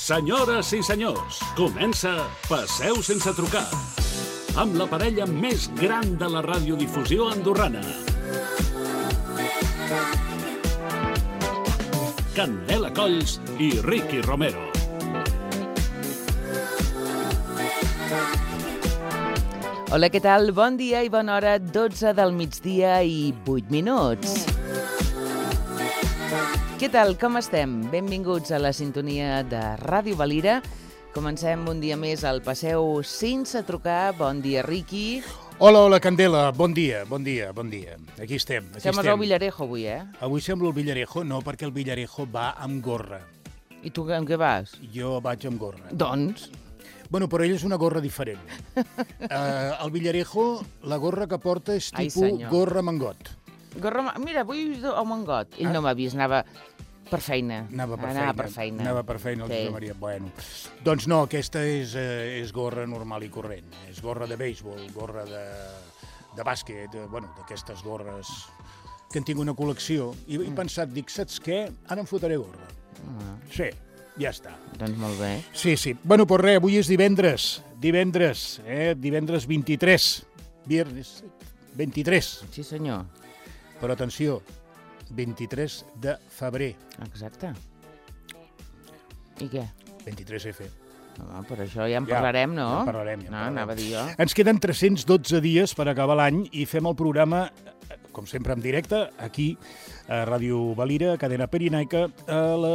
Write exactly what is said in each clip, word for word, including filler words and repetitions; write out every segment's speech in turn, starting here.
Senyores i senyors, comença Passeu sense trucar, amb la parella més gran de la radiodifusió andorrana. Candela Colls i Ricky Romero. Hola, què tal? Bon dia i bona hora, dotze del migdia i vuit minuts. Què tal? Com estem? Benvinguts a la sintonia de Ràdio Valira. Comencem un dia més al Passeu sense trucar. Bon dia, Ricky. Hola, hola, Candela. Bon dia, bon dia, bon dia. Aquí estem, aquí Sembles estem. el Villarejo avui, eh? Avui sembla el Villarejo, no, perquè el Villarejo va amb gorra. I tu amb què vas? Jo vaig amb gorra. Doncs... Bueno, però ell és una gorra diferent. uh, el Villarejo, la gorra que porta és tipus Ai, gorra mangot. Gorra... Mira, avui el mangot. Ell ah. no m'ha vist, anava... Per feina. Anava per Anava feina. per feina. Anava per feina, el sí. Josep Maria. Bueno. Doncs no, aquesta és, eh, és gorra normal i corrent. És gorra de béisbol, gorra de, de bàsquet, de, bueno, d'aquestes gorres que en tinc una col·lecció. I he pensat, dic, saps què? Ara em fotré gorra. Ah. Sí, ja està. Doncs molt bé. Sí, sí. Bueno, doncs res, avui és divendres. Divendres, eh? Divendres vint-i-tres. Viernes vint-i-tres. Sí, senyor. Però atenció, vint-i-tres de febrer. Exacte. I què? vint-i-tres efe. No, per això ja en parlarem, no? Ja en parlarem, ja en no, parlarem. anava a dir jo. Ens queden tres-cents dotze dies per acabar l'any i fem el programa, com sempre en directe, aquí a Ràdio Valira, cadena Pirinaica, a la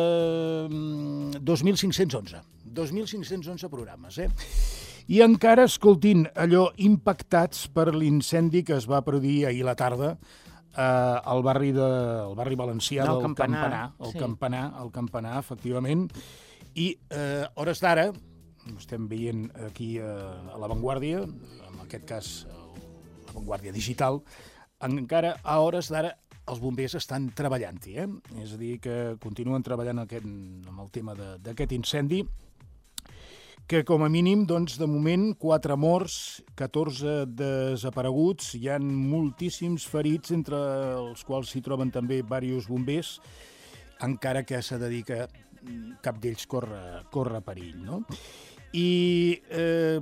dos mil cinc-cents onze. dos mil cinc-cents onze programes, eh? I encara, escoltin, allò impactats per l'incendi que es va produir ahir a la tarda eh, al barri de, al barri valencià del del Campanar, Campanar, el sí. Campanar, el Campanar, efectivament, i eh, hores d'ara, estem veient aquí eh, a l'avantguàrdia, en aquest cas l'avantguàrdia digital, encara a hores d'ara els bombers estan treballant-hi, eh? És a dir, que continuen treballant aquest, amb el tema d'aquest incendi, que com a mínim, doncs, de moment, quatre morts, catorze desapareguts, hi ha moltíssims ferits, entre els quals s'hi troben també diversos bombers, encara que s'ha de dir que cap d'ells corre, corre perill, no? I eh,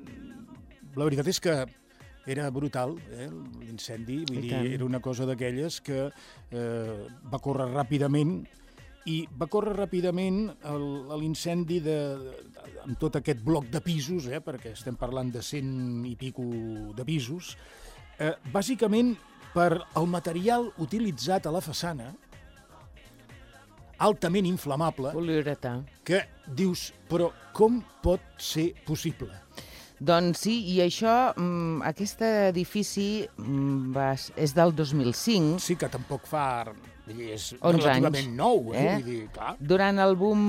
la veritat és que era brutal, eh, l'incendi, vull dir, era una cosa d'aquelles que eh, va córrer ràpidament, i va córrer ràpidament l'incendi de, de, amb tot aquest bloc de pisos, eh, perquè estem parlant de cent i pico de pisos, eh, bàsicament per el material utilitzat a la façana, altament inflamable, Poliuretà. que dius, però com pot ser possible? Doncs sí, i això, mm, aquest edifici mm, va, és del dos mil cinc. Sí, que tampoc fa... És onze relativament anys, nou, eh? eh? Vull dir, clar. Durant el boom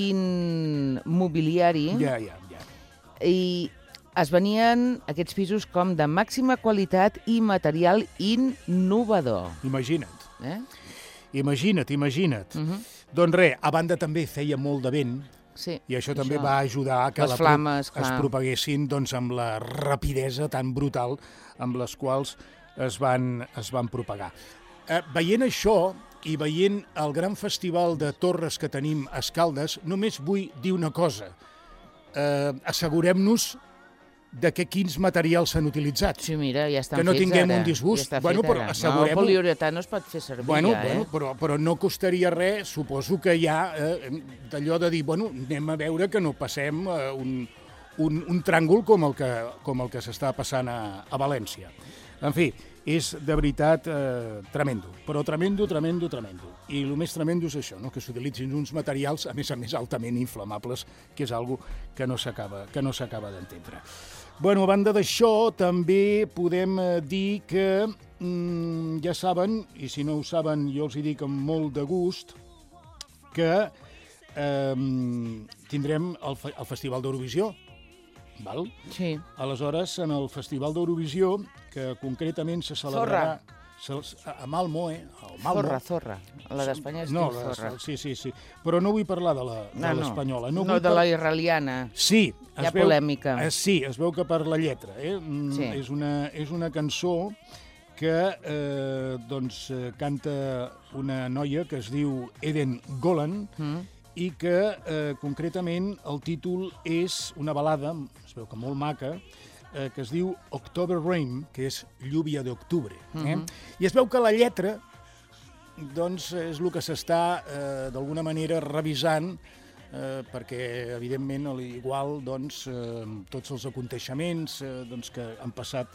immobiliari, Ja, ja, ja. i es venien aquests pisos com de màxima qualitat i material innovador. Imagina't. Eh? Imagina't, imagina't. Uh -huh. Doncs res, a banda també feia molt de vent, Sí, i això també va ajudar a que les la flames, es clar. propaguessin doncs, amb la rapidesa tan brutal amb les quals es van, es van propagar. Eh, veient això i veient el gran festival de torres que tenim a Escaldes, només vull dir una cosa. Eh, assegurem-nos de que quins materials s'han utilitzat. Sí, mira, ja estan que no fets tinguem ara. un disgust. Ja Bueno, però ara. assegurem-ho. No, el poliuretà no es pot fer servir Bueno, ja, eh? bueno però, però no costaria res, suposo que hi ha eh, d'allò de dir, bueno, anem a veure que no passem eh, un, un, un tràngol com el que, com el que s'està passant a, a València. En fi, és de veritat eh, tremendo, però tremendo, tremendo, tremendo. I el més tremendo és això, no? Que s'utilitzin uns materials, a més a més, altament inflamables, que és algo que no s'acaba que no s'acaba d'entendre. Bueno, a banda d'això, també podem eh, dir que mm, ja saben, i si no ho saben jo els hi dic amb molt de gust, que eh, tindrem el, fe el Festival d'Eurovisió, val? Sí. Aleshores, en el Festival d'Eurovisió, que concretament se celebrarà... A Malmo, eh? Malmo. Zorra, zorra. La d'Espanya es no, diu zorra. La, sí, sí, sí. Però no vull parlar de l'espanyola. No, No, no de la israeliana. Sí. Hi ha polèmica. Eh, sí, es veu que per la lletra. Eh? Sí. És, una, és una cançó que eh, doncs, canta una noia que es diu Eden Golan, mm. i que eh, concretament el títol és una balada, es veu que molt maca, eh, que es diu October Rain, que és lluvia d'octubre. Eh? Uh-huh. I es veu que la lletra doncs, és el que s'està eh, d'alguna manera revisant, eh, perquè evidentment igual doncs, eh, tots els aconteixements eh, doncs, que han passat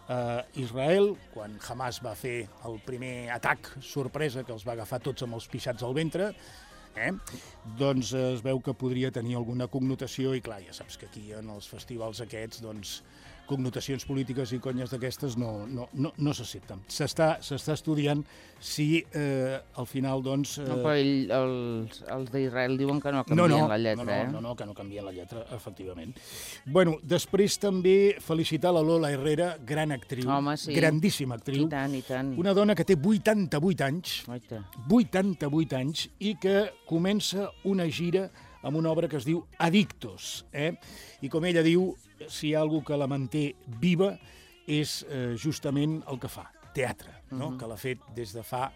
a Israel, quan Hamas va fer el primer atac sorpresa que els va agafar tots amb els pixats al ventre, eh? doncs es veu que podria tenir alguna connotació, i clar, ja saps que aquí en els festivals aquests doncs, connotacions polítiques i conyes d'aquestes no, no, no, no s'accepten. S'està s'està estudiant si eh, al final doncs... Eh... No, però ell, els, els d'Israel diuen que no canvien no, no, la lletra, no, no, eh? No, no, que no canvien la lletra, efectivament. Bueno, després també felicitar la Lola Herrera, gran actriu, Home, sí. grandíssima actriu. I tant, i tant. Una dona que té vuitanta-vuit anys, Oita. vuitanta-vuit anys, i que comença una gira amb una obra que es diu Adictos. Eh? I com ella diu, si hi ha algú que la manté viva és eh, justament el que fa, teatre, no? Uh-huh. Que l'ha fet des de fa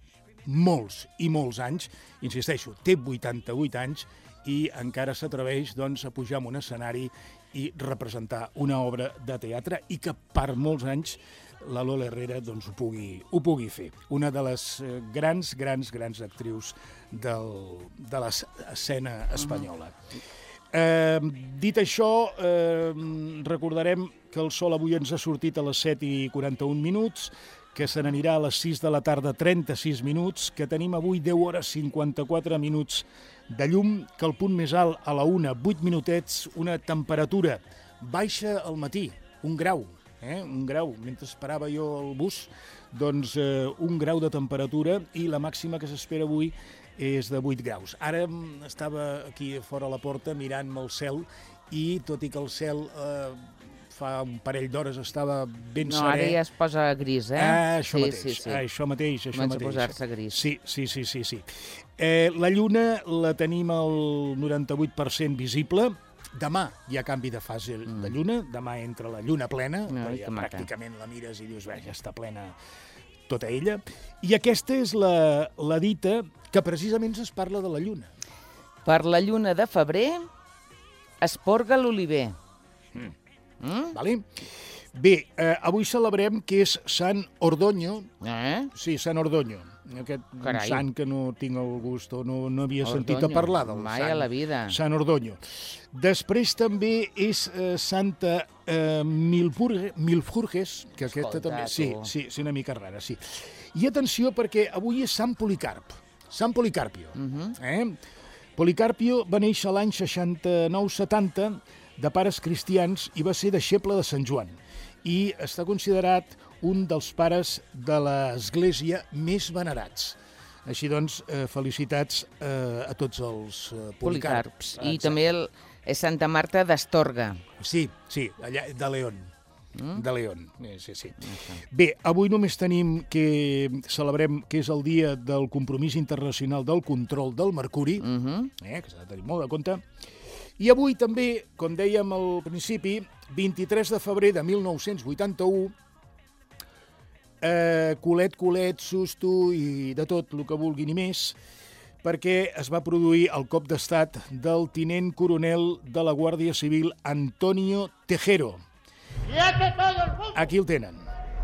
molts i molts anys. Insisteixo, té vuitanta-vuit anys i encara s'atreveix doncs, a pujar en un escenari i representar una obra de teatre i que per molts anys la Lola Herrera doncs, ho, pugui, ho pugui fer. Una de les eh, grans, grans, grans actrius del, de l'escena espanyola. Uh-huh. Eh, dit això, eh, recordarem que el sol avui ens ha sortit a les set i quaranta-un minuts, que se n'anirà a les sis de la tarda trenta-sis minuts, que tenim avui deu hores cinquanta-quatre minuts de llum, que el punt més alt a la una, vuit minutets, una temperatura baixa al matí, un grau, eh? un grau, mentre esperava jo el bus, doncs eh, un grau de temperatura i la màxima que s'espera avui és de vuit graus. Ara estava aquí fora a la porta mirant-me el cel i tot i que el cel eh, fa un parell d'hores estava ben no, serè... No, ara ja es posa gris, eh? Ah, això sí, mateix, sí, sí. això mateix, això Comença mateix. a posar-se gris. Sí, sí, sí, sí. sí. Eh, la lluna la tenim al noranta-vuit per cent visible. Demà hi ha canvi de fase mm. de lluna, demà entra la lluna plena, no, ja pràcticament la mires i dius, bé, ja està plena tota ella. I aquesta és la, la dita que precisament es parla de la lluna. Per la lluna de febrer es porga l'oliver. Mm. Mm? Vale? Bé, eh, avui celebrem que és Sant Ordoño. Eh? Sí, Sant Ordoño. Aquest Carai. sant que no tinc el gust o no, no havia Ordoño. sentit a parlar del Mai sant. a la vida. Sant Ordoño. Després també és eh, Santa eh, Milfurge, Milfurges, que aquesta Escolta, també... Sí, tu. sí, sí, una mica rara, sí. I atenció perquè avui és Sant Policarp. Sant Policarpio. Uh-huh. eh? Policarpio va néixer l'any seixanta-nou setanta de pares cristians i va ser deixeble de Sant Joan. I està considerat un dels pares de l'Església més venerats. Així doncs, eh, felicitats eh, a tots els eh, Policarps. Policarps. I també el, és Santa Marta d'Astorga. Sí, sí, allà de León. Mm? De León, eh, sí, sí. Okay. Bé, avui només tenim que celebrem que és el dia del compromís internacional del control del mercuri, Uh-huh. eh, que s'ha de tenir molt de compte. I avui també, com dèiem al principi, vint-i-tres de febrer de mil nou-cents vuitanta-u, eh, culet, culet, susto i de tot el que vulguin i més, perquè es va produir el cop d'estat del tinent coronel de la Guàrdia Civil Antonio Tejero. Aquí el tenen.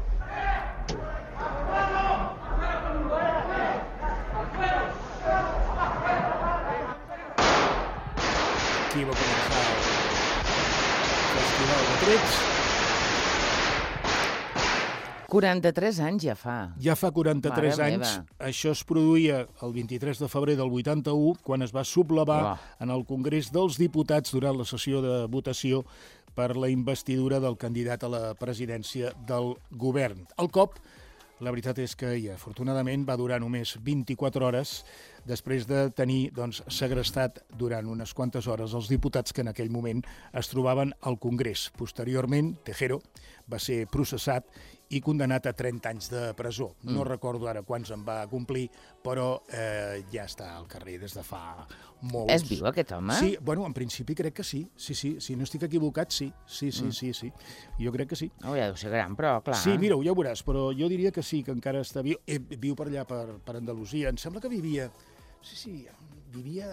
Aquí va començar el festival de trets. quaranta-tres anys ja fa. Ja fa quaranta-tres Mare anys. meva. Això es produïa el vint-i-tres de febrer del vuitanta-u, quan es va sublevar Oh. en el Congrés dels Diputats durant la sessió de votació per la investidura del candidat a la presidència del govern. El cop, la veritat és que, i afortunadament, va durar només vint-i-quatre hores, després de tenir doncs, segrestat durant unes quantes hores els diputats que en aquell moment es trobaven al Congrés. Posteriorment, Tejero va ser processat i condemnat a trenta anys de presó. Mm. No recordo ara quants en va complir, però eh, ja està al carrer des de fa molts... És viu aquest home? Sí, bueno, en principi crec que sí. Sí, sí, si no estic equivocat, sí. Sí, sí, mm. sí, sí. Jo crec que sí. Oh, ja deu ser gran, però clar. Sí, mira-ho, ja ho veuràs, però jo diria que sí, que encara està viu. Eh, viu per allà, per, per Andalusia. Em sembla que vivia... Sí, sí, vivia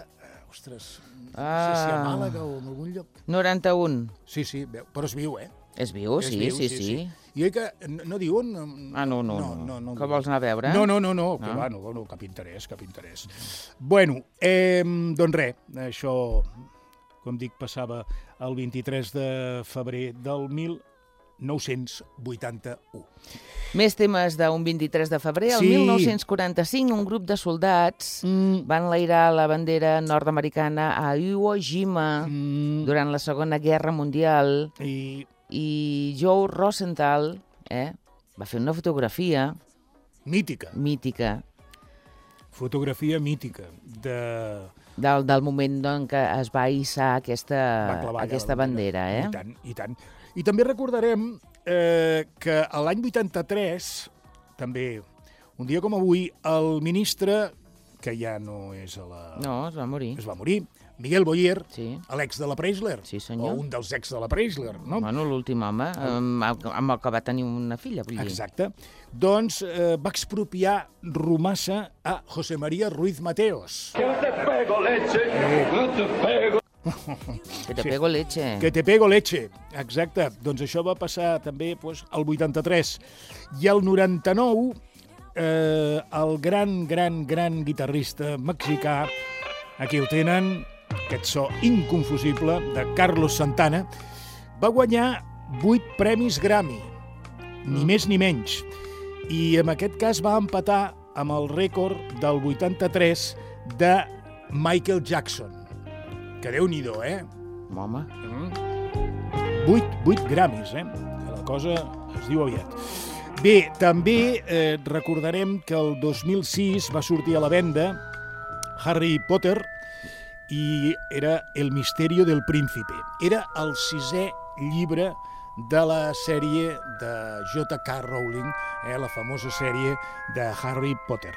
ostres, no sé si a Màlaga o en algun lloc. noranta-un. Sí, sí, però és viu, eh? És viu, És sí, viu, sí, sí. I oi que no, no diuen... Ah, no, no, no. no, no, Que vols anar a veure? No, no, no, no, que No? va, no, no, cap interès, cap interès. Bueno, eh, doncs res, això, com dic, passava el vint-i-tres de febrer del mil nou-cents vuitanta-u. Més temes d'un vint-i-tres de febrer. El Sí. mil nou-cents quaranta-cinc, un grup de soldats Mm. van enlairar la bandera nord-americana a Iwo Jima Mm. durant la Segona Guerra Mundial I i Joe Rosenthal eh, va fer una fotografia mítica, mítica fotografia mítica de... del, del moment en què es va hissar aquesta, va clavar allà aquesta la bandera. Eh? I tant, i tant. I també recordarem eh, que a l'any vuitanta-tres, també, un dia com avui, el ministre, que ja no és a la... No, es va morir. es va morir, Miguel Boyer, Sí. l'ex de la Preisler, Sí, senyor. o un dels ex de la Preisler, no? Bueno, l'últim home, amb, amb el que va tenir una filla, vull dir. Exacte. Doncs eh, va expropiar Rumasa a José María Ruiz Mateos. Que te Sí. pego leche. Que te pego leche. Exacte. Doncs això va passar també pues, al vuitanta-tres. I al noranta-nou, eh, el gran, gran, gran guitarrista mexicà, aquí el tenen, aquest so inconfusible de Carlos Santana, va guanyar vuit premis Grammy, ni més ni menys. I en aquest cas va empatar amb el rècord del vuitanta-tres de Michael Jackson. Que Déu-n'hi-do, eh? Home, Vuit, vuit Grammys, eh? Que la cosa es diu aviat. Bé, també eh, recordarem que el dos mil sis va sortir a la venda Harry Potter i era El misterio del príncipe. Era el sisè llibre de la sèrie de J K Rowling, eh, la famosa sèrie de Harry Potter.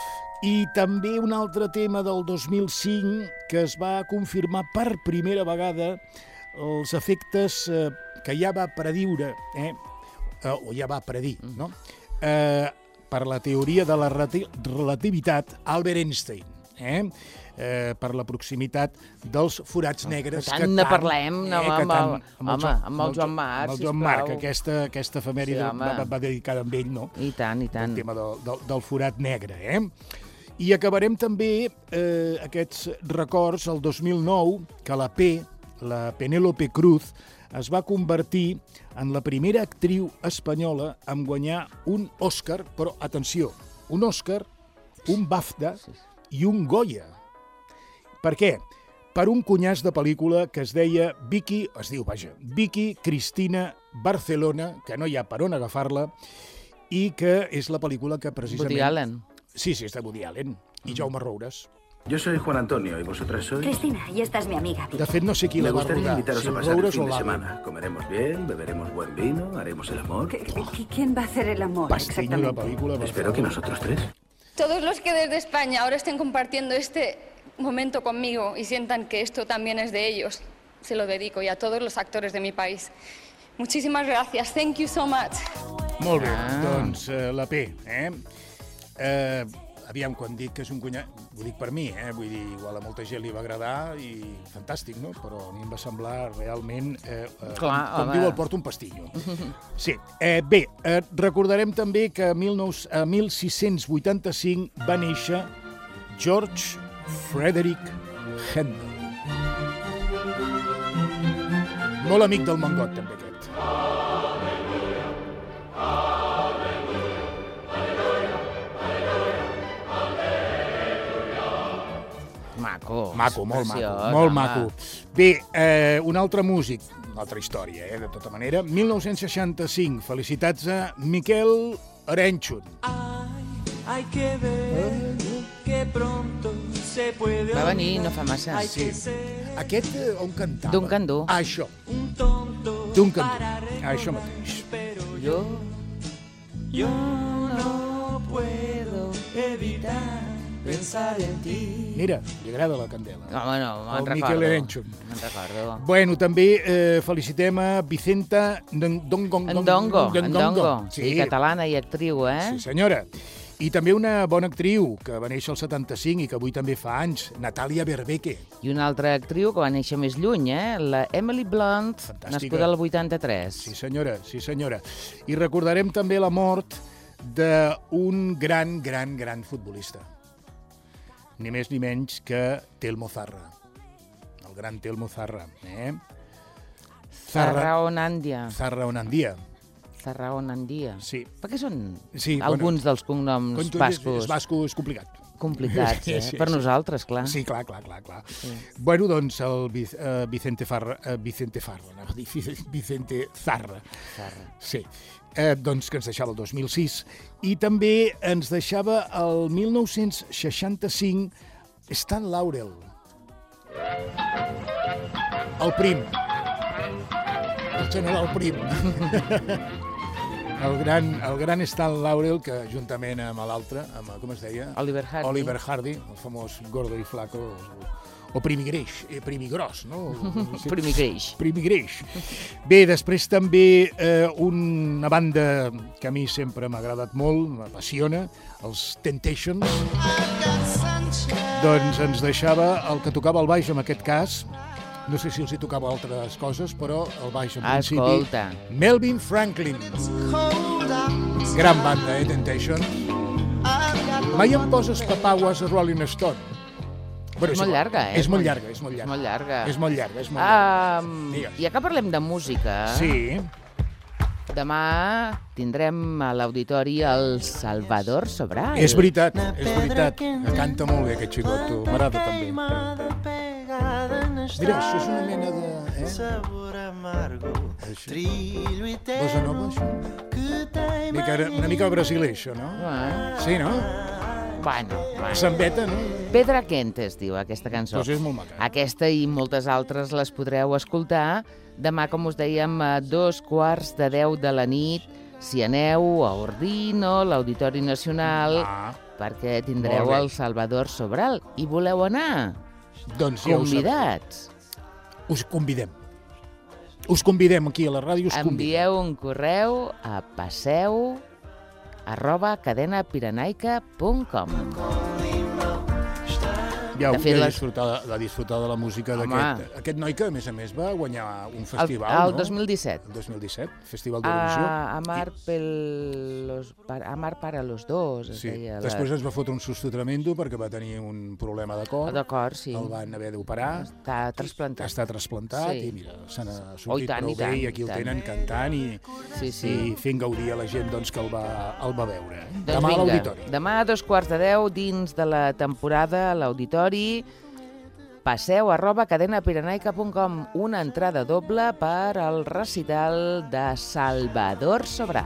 I també un altre tema del dos mil cinc que es va confirmar per primera vegada els efectes eh, que ja va prediure, eh, eh, o ja va predir, no? Eh, per la teoria de la relati- relativitat Albert Einstein, eh? Eh, per la proximitat dels forats negres. que tant ne parlem, no, que amb el- tant- home, Jo- amb el Joan Marc, Amb el Joan sisplau. Marc, aquesta, aquesta efemèride Sí, home. va, va dedicar amb ell, no? i tant, i tant. El tema del, del, del forat negre, eh? I acabarem també eh, aquests records el dos mil nou, que la P, la Penélope Cruz, es va convertir en la primera actriu espanyola en guanyar un Òscar, però, atenció, un Òscar, un BAFTA i un Goya. Per què? Per un cunyàs de pel·lícula que es deia Vicky, es diu, vaja, Vicky Cristina Barcelona, que no hi ha per on agafar-la, i que és la pel·lícula que precisament... Woody Allen. Sí, sí, és de Woody Allen. I Jaume Roures. Yo soy Juan Antonio y vosotras sois... Cristina, y esta es mi amiga. De fet, no sé qui Me la va gustaría rodar, invitaros si a pasar el Roures fin o de l'Allen. semana. Comeremos bien, beberemos buen vino, haremos el amor. ¿Qué- qué- ¿Quién va a hacer el amor Pastinyo de exactamente? pel·lícula. per Espero que favor. nosotros tres. Todos los que desde España ahora estén compartiendo este momento conmigo y sientan que esto también es de ellos, se lo dedico, y a todos los actores de mi país. Muchísimas gracias. Thank you so much. Molt bé, Ah. doncs eh, la P, eh? eh? Aviam, quan dic que és un cunyat, ho dic per mi, eh? Vull dir, igual a molta gent li va agradar i fantàstic, no? Però a mi em va semblar realment, eh, eh, Clar, com, com home. diu el porto un pastinyo. Sí, eh, bé, eh, recordarem també que a mil sis-cents vuitanta-cinc va néixer George Frederick Handel. Molt amic del Mongot, també, aquest. Maco. Maco, molt maco, preciós, molt home. maco. Bé, eh, un altre músic, una altra història, eh, de tota manera. mil nou-cents seixanta-cinc, felicitats a Miquel Arenchun. Hay que ver que pronto se puede Va venir no fa massa. Hay Sí. que ser Aquest eh, on cantava? Duncan Du. Ah, això, un tonto Duncan para Du. recordar, Això mateix. pero Jo yo no puedo evitar pensar en ti. Mira, li agrada la candela. Home, no, me'n El recordo. Miquel Arenchun. Me'n recordo. Bueno, també eh, felicitem a Vicenta Ndongo. Ndongo, Ndongo. Sí, catalana i actriu, eh? Sí, senyora. I també una bona actriu que va néixer al setanta-cinc i que avui també fa anys, Natàlia Berbeque. I una altra actriu que va néixer més lluny, eh? La Emily Blunt, Fantàstica. nascuda al vuitanta-tres. Sí, senyora, sí, senyora. I recordarem també la mort d'un gran, gran, gran futbolista. Ni més ni menys que Telmo Zarra. El gran Telmo Zarra. Eh? Zarraonandia. Zarraonandia. Zarraonandia. Sí. Per què són Sí, alguns bueno, dels cognoms Com tu dius, bascos és basco és complicat. complicats, eh? Sí, sí, per sí. nosaltres, clar. Sí, clar, clar, clar. clar. Sí. Bueno, doncs el Vic- eh, Vicente Farra, eh, Vicente Farra, no, Vicente Zarra. Zarra. Sí. Eh, doncs que ens deixava el dos mil sis. I també ens deixava el mil nou-cents seixanta-cinc Stan Laurel. El prim. El general prim. El gran, el gran Stan Laurel, que juntament amb l'altre, amb, com es deia? Oliver Hardy. Oliver Hardy, el famós gordo i flaco, o, o primigreix, eh, primigros, no? Sí. Primigreix. Primigreix. Bé, després també eh, una banda que a mi sempre m'ha agradat molt, m'apassiona, els Temptations. Doncs ens deixava el que tocava el baix en aquest cas, no sé si els hi tocava altres coses, però el baix en principi... Escolta. Melvin Franklin. Gran banda, eh, Temptations. Mai em poses papagues a Rolling Stone. Bueno, És molt igual. llarga, eh? És molt llarga, és molt llarga. Molt llarga. És molt llarga, és molt llarga. Um, Digues. ja que parlem de música, Sí, demà tindrem a l'auditori el Salvador Sobral. és veritat, és veritat. Que canta molt bé aquest xicot, tu. M'agrada també. Mira, això és una mena de... Eh? Sabor amargo, Això. trillo i Bossa nova, això? Una mica, una mica brasiler, això, no? Ah, Sí, no? bueno, bueno. Sambeta, no? Pedra Quente es diu aquesta cançó. Doncs és molt maca. Aquesta i moltes altres les podreu escoltar demà, com us dèiem, a dos quarts de deu de la nit, si aneu a Ordino, l'Auditori Nacional, Ah, perquè tindreu Molt bé. el Salvador Sobral. I voleu anar? doncs ja ho sabeu. Convidats. Us convidem. Us convidem aquí a la ràdio, us convidem. Envieu un correu a passeu arroba cadenapirenaica punt com. Ja De heu fet, de les- disfrutar, de disfrutar de la música Home. d'aquest aquest noi que, a més a més, va guanyar un El, festival, el no? dos mil disset. El dos mil disset, Festival d'Eurovisió. A Amar, pel, los, para, Amar para los dos, es Sí. deia. La... Després es va fotre un susto tremendo perquè va tenir un problema de cor. D'acord, sí. El van haver d'operar. Està trasplantat. Està trasplantat Sí. i mira, se n'ha Oh, i sortit tant, prou i tant, bé i i aquí el tant. tenen cantant i, Sí, sí. i fent gaudir a la gent doncs, que el va, el va veure. eh? Doncs Demà a vinga, l'auditori. demà a dos quarts de deu, dins de la temporada, a l'auditori, passeu arroba cadenapirenaica punt com, una entrada doble per al recital de Salvador Sobral.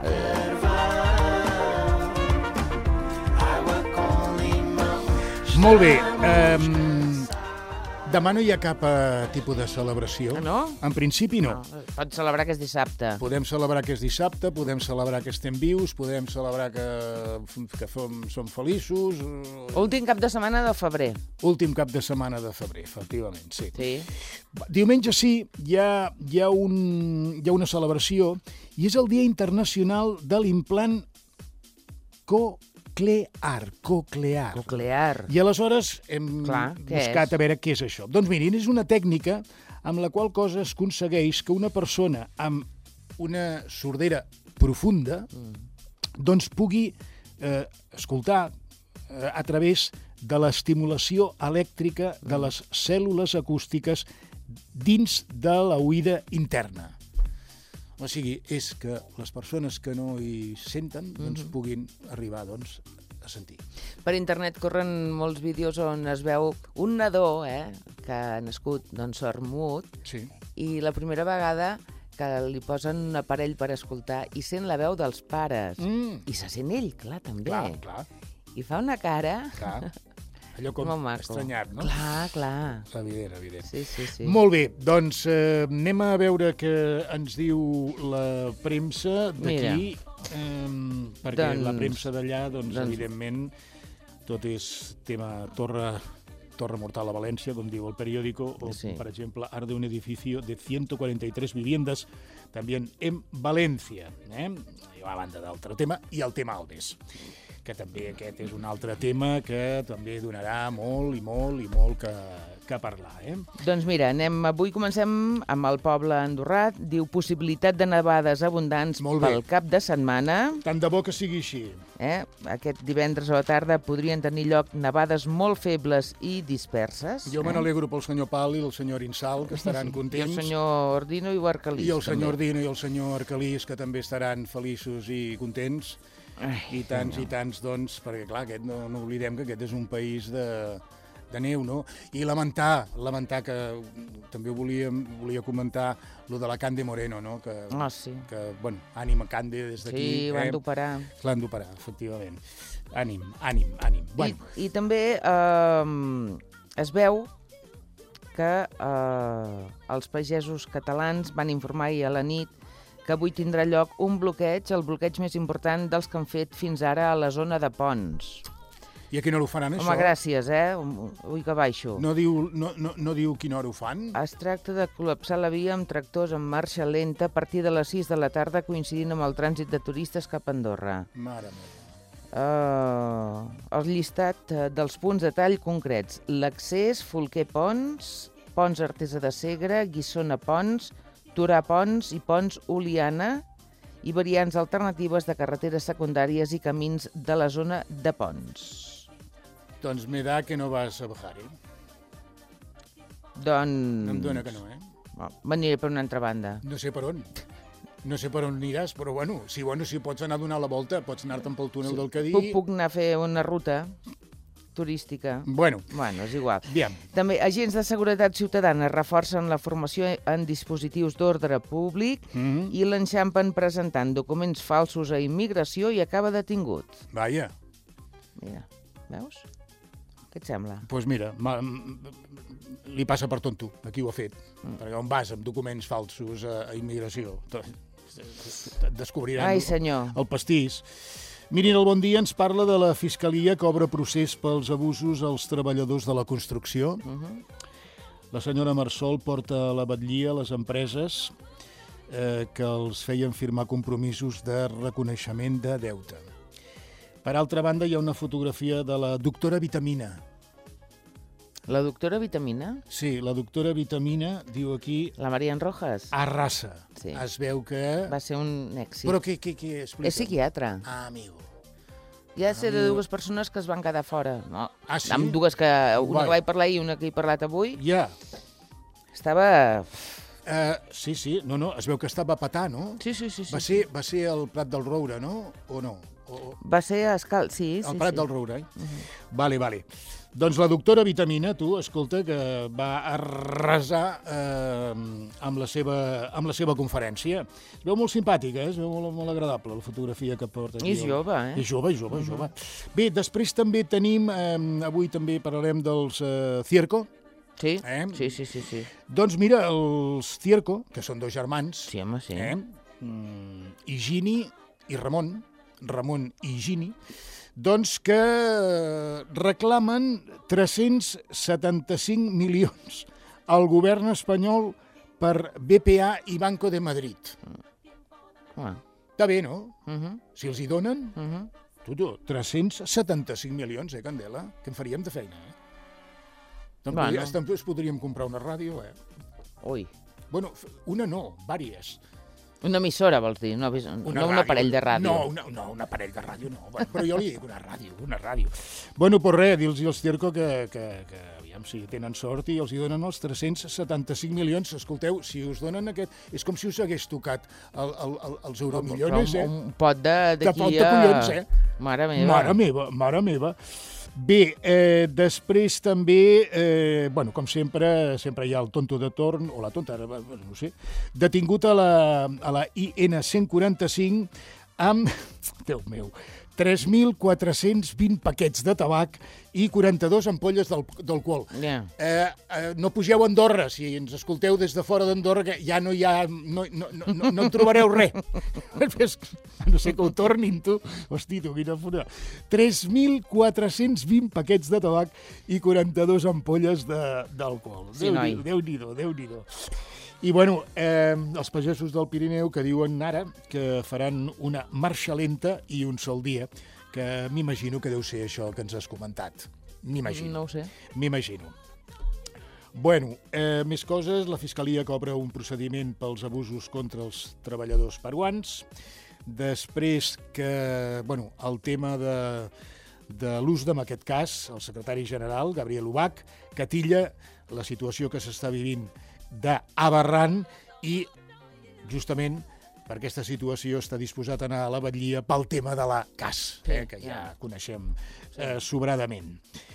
Molt bé. Um, demà no hi ha cap uh, tipus de celebració. Ah, no? En principi no. No, pots celebrar que és dissabte. Podem celebrar que és dissabte, podem celebrar que estem vius, podem celebrar que, que som, som feliços. eh, Últim cap de setmana de febrer. Últim cap de setmana de febrer, efectivament, sí. Sí. Diumenge sí, hi ha, hi, ha un, hi ha una celebració i és el Dia Internacional de l'Implant Coclear. Coclear. Coclear. I aleshores hem Clar, què buscat és? a veure què és això. Doncs mirin, és una tècnica amb la qual cosa es aconsegueix que una persona amb una sordera profunda doncs pugui eh, escoltar eh, a través de l'estimulació elèctrica de les cèl·lules acústiques dins de l'oïda interna. O sigui, és que les persones que no hi senten doncs, puguin arribar doncs, a sentir. Per internet corren molts vídeos on es veu un nadó eh, que ha nascut doncs, sord-mut Sí. i la primera vegada que li posen un aparell per escoltar i sent la veu dels pares. Mm. I se sent ell, clar, també. Clar, clar, I fa una cara... clar. Allò com molt maco. estranyat, no? Clar, clar. Evident, evident. Sí, sí, sí. Molt bé, doncs eh, anem a veure què ens diu la premsa d'aquí, eh, perquè Doncs- la premsa d'allà, doncs, doncs- evidentment, tot és tema torre, torre mortal a València, com diu el periòdico, o, Sí. per exemple, arde un edificio de ciento cuarenta y tres viviendas, també en València, eh? I a banda d'altre tema, i el tema Alves. que també aquest és un altre tema que també donarà molt i molt i molt que, que parlar. Eh? Doncs mira, anem, avui comencem amb el poble andorrà. Diu possibilitat de nevades abundants pel cap de setmana. Tant de bo que sigui així. Eh? Aquest divendres a la tarda podrien tenir lloc nevades molt febles i disperses. Jo eh? me n'alegro pel senyor Pal i el senyor Insal, que estaran contents. I el senyor Ordino i Arcalís. I el senyor també. Ordino i el senyor Arcalís, que també estaran feliços i contents. Ai, I tants no. i tants, doncs, perquè clar, aquest, no, no oblidem que aquest és un país de, de neu, no? I lamentar, lamentar que també volíem, volia comentar lo de la Cande Moreno, no? Que, Ah, sí. que bueno, ànim a Cande des d'aquí. Sí, l'han eh? d'operar. L'han d'operar, efectivament. Ànim, ànim, ànim. Bueno. I, i també eh, es veu que eh, els pagesos catalans van informar ahir a la nit que avui tindrà lloc un bloqueig, el bloqueig més important dels que han fet fins ara a la zona de Ponts. I a quina hora ho faran, Home, això? Home, gràcies, eh? Ui, que baixo. No diu, no, no, no diu quina hora ho fan? Es tracta de col·lapsar la via amb tractors en marxa lenta a partir de les sis de la tarda, coincidint amb el trànsit de turistes cap a Andorra. Mare meva. Uh, el llistat uh, dels punts de tall concrets. L'accés, Folquer Pons, Pons Artesa de Segre, Guissona Pons, Torà Pons i Pons Oliana i variants alternatives de carreteres secundàries i camins de la zona de Pons. Doncs me da que no vas a bajar, eh? Doncs... Em dóna que no, eh? Oh, m'aniré per una altra banda. No sé per on. No sé per on aniràs, però bueno, si, bueno, si pots anar a donar la volta, pots anar-te'n pel túnel sí. del Cadí. Puc, puc anar a fer una ruta turística. Bueno. Bueno, és igual. Bien. També agents de seguretat ciutadana reforcen la formació en dispositius d'ordre públic Mm-hmm. i l'enxampen presentant documents falsos a immigració i acaba detingut. Vaja. Mira, veus? Què et sembla? Doncs pues mira, ma, li passa per tonto, aquí ho ha fet. Mm. Perquè on vas amb documents falsos a, a immigració? Et descobriran Ai, senyor. el pastís. Mirin, el Bon Dia ens parla de la Fiscalia que obre procés pels abusos als treballadors de la construcció. Uh-huh. La senyora Marsol porta a la batllia les empreses eh, que els feien firmar compromisos de reconeixement de deute. Per altra banda, hi ha una fotografia de la doctora Vitamina. La doctora Vitamina? Sí, la doctora Vitamina, diu aquí... La Marian Rojas? Arrasa. Sí. Es veu que... Va ser un èxit. Però què, què, què explica? És psiquiatra. Ah, amigo. Hi ha de ser de dues persones que es van quedar fora. No, Ah, sí? amb dues que... Una Vai. que vaig parlar ahir i una que he parlat avui. Ja. Estava... Uh, sí, sí. No, no, es veu que estava a petar, no? Sí, sí, sí. sí. Va ser, va ser el Prat del Roure, no? O no? O... Va ser a Escal... Sí, sí, El Prat sí. del Roure, eh? Uh-huh. Vale, vale. Doncs la doctora Vitamina, tu, escolta, que va arrasar eh, amb, la seva, amb la seva conferència. Es veu molt simpàtica, eh? Es veu molt, molt agradable, la fotografia que porta. I és jove, eh? És jove, és jove, uh-huh. jove. Bé, després també tenim, eh, avui també parlarem dels eh, Cierco. Sí, Eh? sí, sí, sí, sí. Doncs mira, els Cierco, que són dos germans, Sí, home, sí. eh? mm, Higini i Ramon, Ramon i Higini, doncs que reclamen tres-cents setanta-cinc milions al govern espanyol per B P A i Banco de Madrid. Ah. Està bé, no? Uh-huh. Si els hi donen, Uh-huh. tu, tu, tres-cents setanta-cinc milions, eh, Candela? Que en faríem de feina, eh? També, Bueno. també es podríem comprar una ràdio, eh? Ui. Bueno, una no, vàries. Una emissora, vols dir? No, no un aparell de ràdio. No, una, no, un aparell de ràdio no. Bueno, però jo li dic una ràdio, una ràdio. Bueno, pues res, dir-los als Cierco que, que, que aviam, si tenen sort i els hi donen els tres-cents setanta-cinc milions. Escolteu, si us donen aquest... És com si us hagués tocat el, el, el, els euromillones, eh? Un pot de, De d'aquí pot de collons, eh? Mare meva. Mare meva, mare meva. Bé, eh, després també, eh, bueno, com sempre, sempre hi ha el tonto de torn, o la tonta, ara, bueno, no sé, detingut a la, a la I N cent quaranta-cinc amb, Déu meu, tres mil quatre-cents vint paquets de tabac i quaranta-dues ampolles d'alcohol. Yeah. Eh, eh, no pugeu a Andorra, si ens escolteu des de fora d'Andorra, que ja no hi ha... No, no, no, no, no en trobareu res. No sé que ho tornin, tu. Hosti, tu, quina fura. tres mil quatre-cents vint paquets de tabac i quaranta-dues ampolles d'alcohol. Sí, noi. Déu-n'hi-do, Déu-n'hi-do. I, bueno, eh, els pagesos del Pirineu que diuen ara que faran una marxa lenta i un sol dia, que que m'imagino que deu ser això que ens has comentat. M'imagino. No ho sé. M'imagino. Bueno, eh, més coses. La Fiscalia cobra un procediment pels abusos contra els treballadors peruans. Després que, bueno, el tema de, de l'ús en aquest cas, el secretari general, Gabriel Ubach, que tilla la situació que s'està vivint d'aberrant i, justament, per aquesta situació està disposat a anar a la batllia pel tema de la C A S, eh, que ja coneixem eh, sobradament.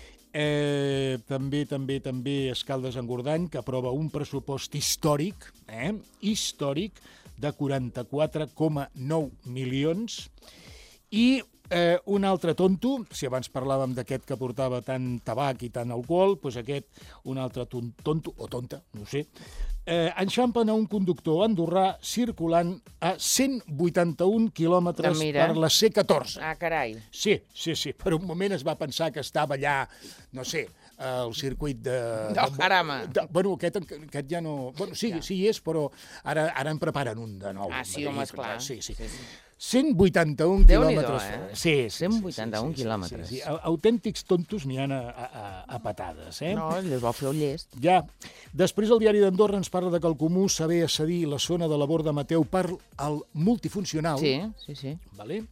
Eh, també, també, també Escaldes-Engordany, que aprova un pressupost històric, eh, històric, de quaranta-quatre coma nou milions. I eh, un altre tonto, si abans parlàvem d'aquest que portava tant tabac i tant alcohol, doncs aquest, un altre tonto, o tonta, no ho sé, eh, enxampen a un conductor andorrà circulant a cent vuitanta-un quilòmetres per la C catorze. Ah, carai. Sí, sí, sí. Per un moment es va pensar que estava allà, no sé, el circuit de... No, caramba. De, bueno, aquest, aquest ja no... Bueno, sí, ja. sí hi és, però ara, ara en preparen un de nou. Ah, sí, home, esclar. Sí, sí. sí, sí. cent vuitanta-un quilòmetres. Eh? Sí, sí, cent vuitanta-un sí, sí, quilòmetres. Sí, sí, sí. Autèntics tontos n'hi ha a, a, a patades, eh? No, els vol fer el llest. Ja. Després el diari d'Andorra ens parla de que el Comú saber cedir la zona de la Borda Mateu per al multifuncional. Sí, sí, sí. Vale?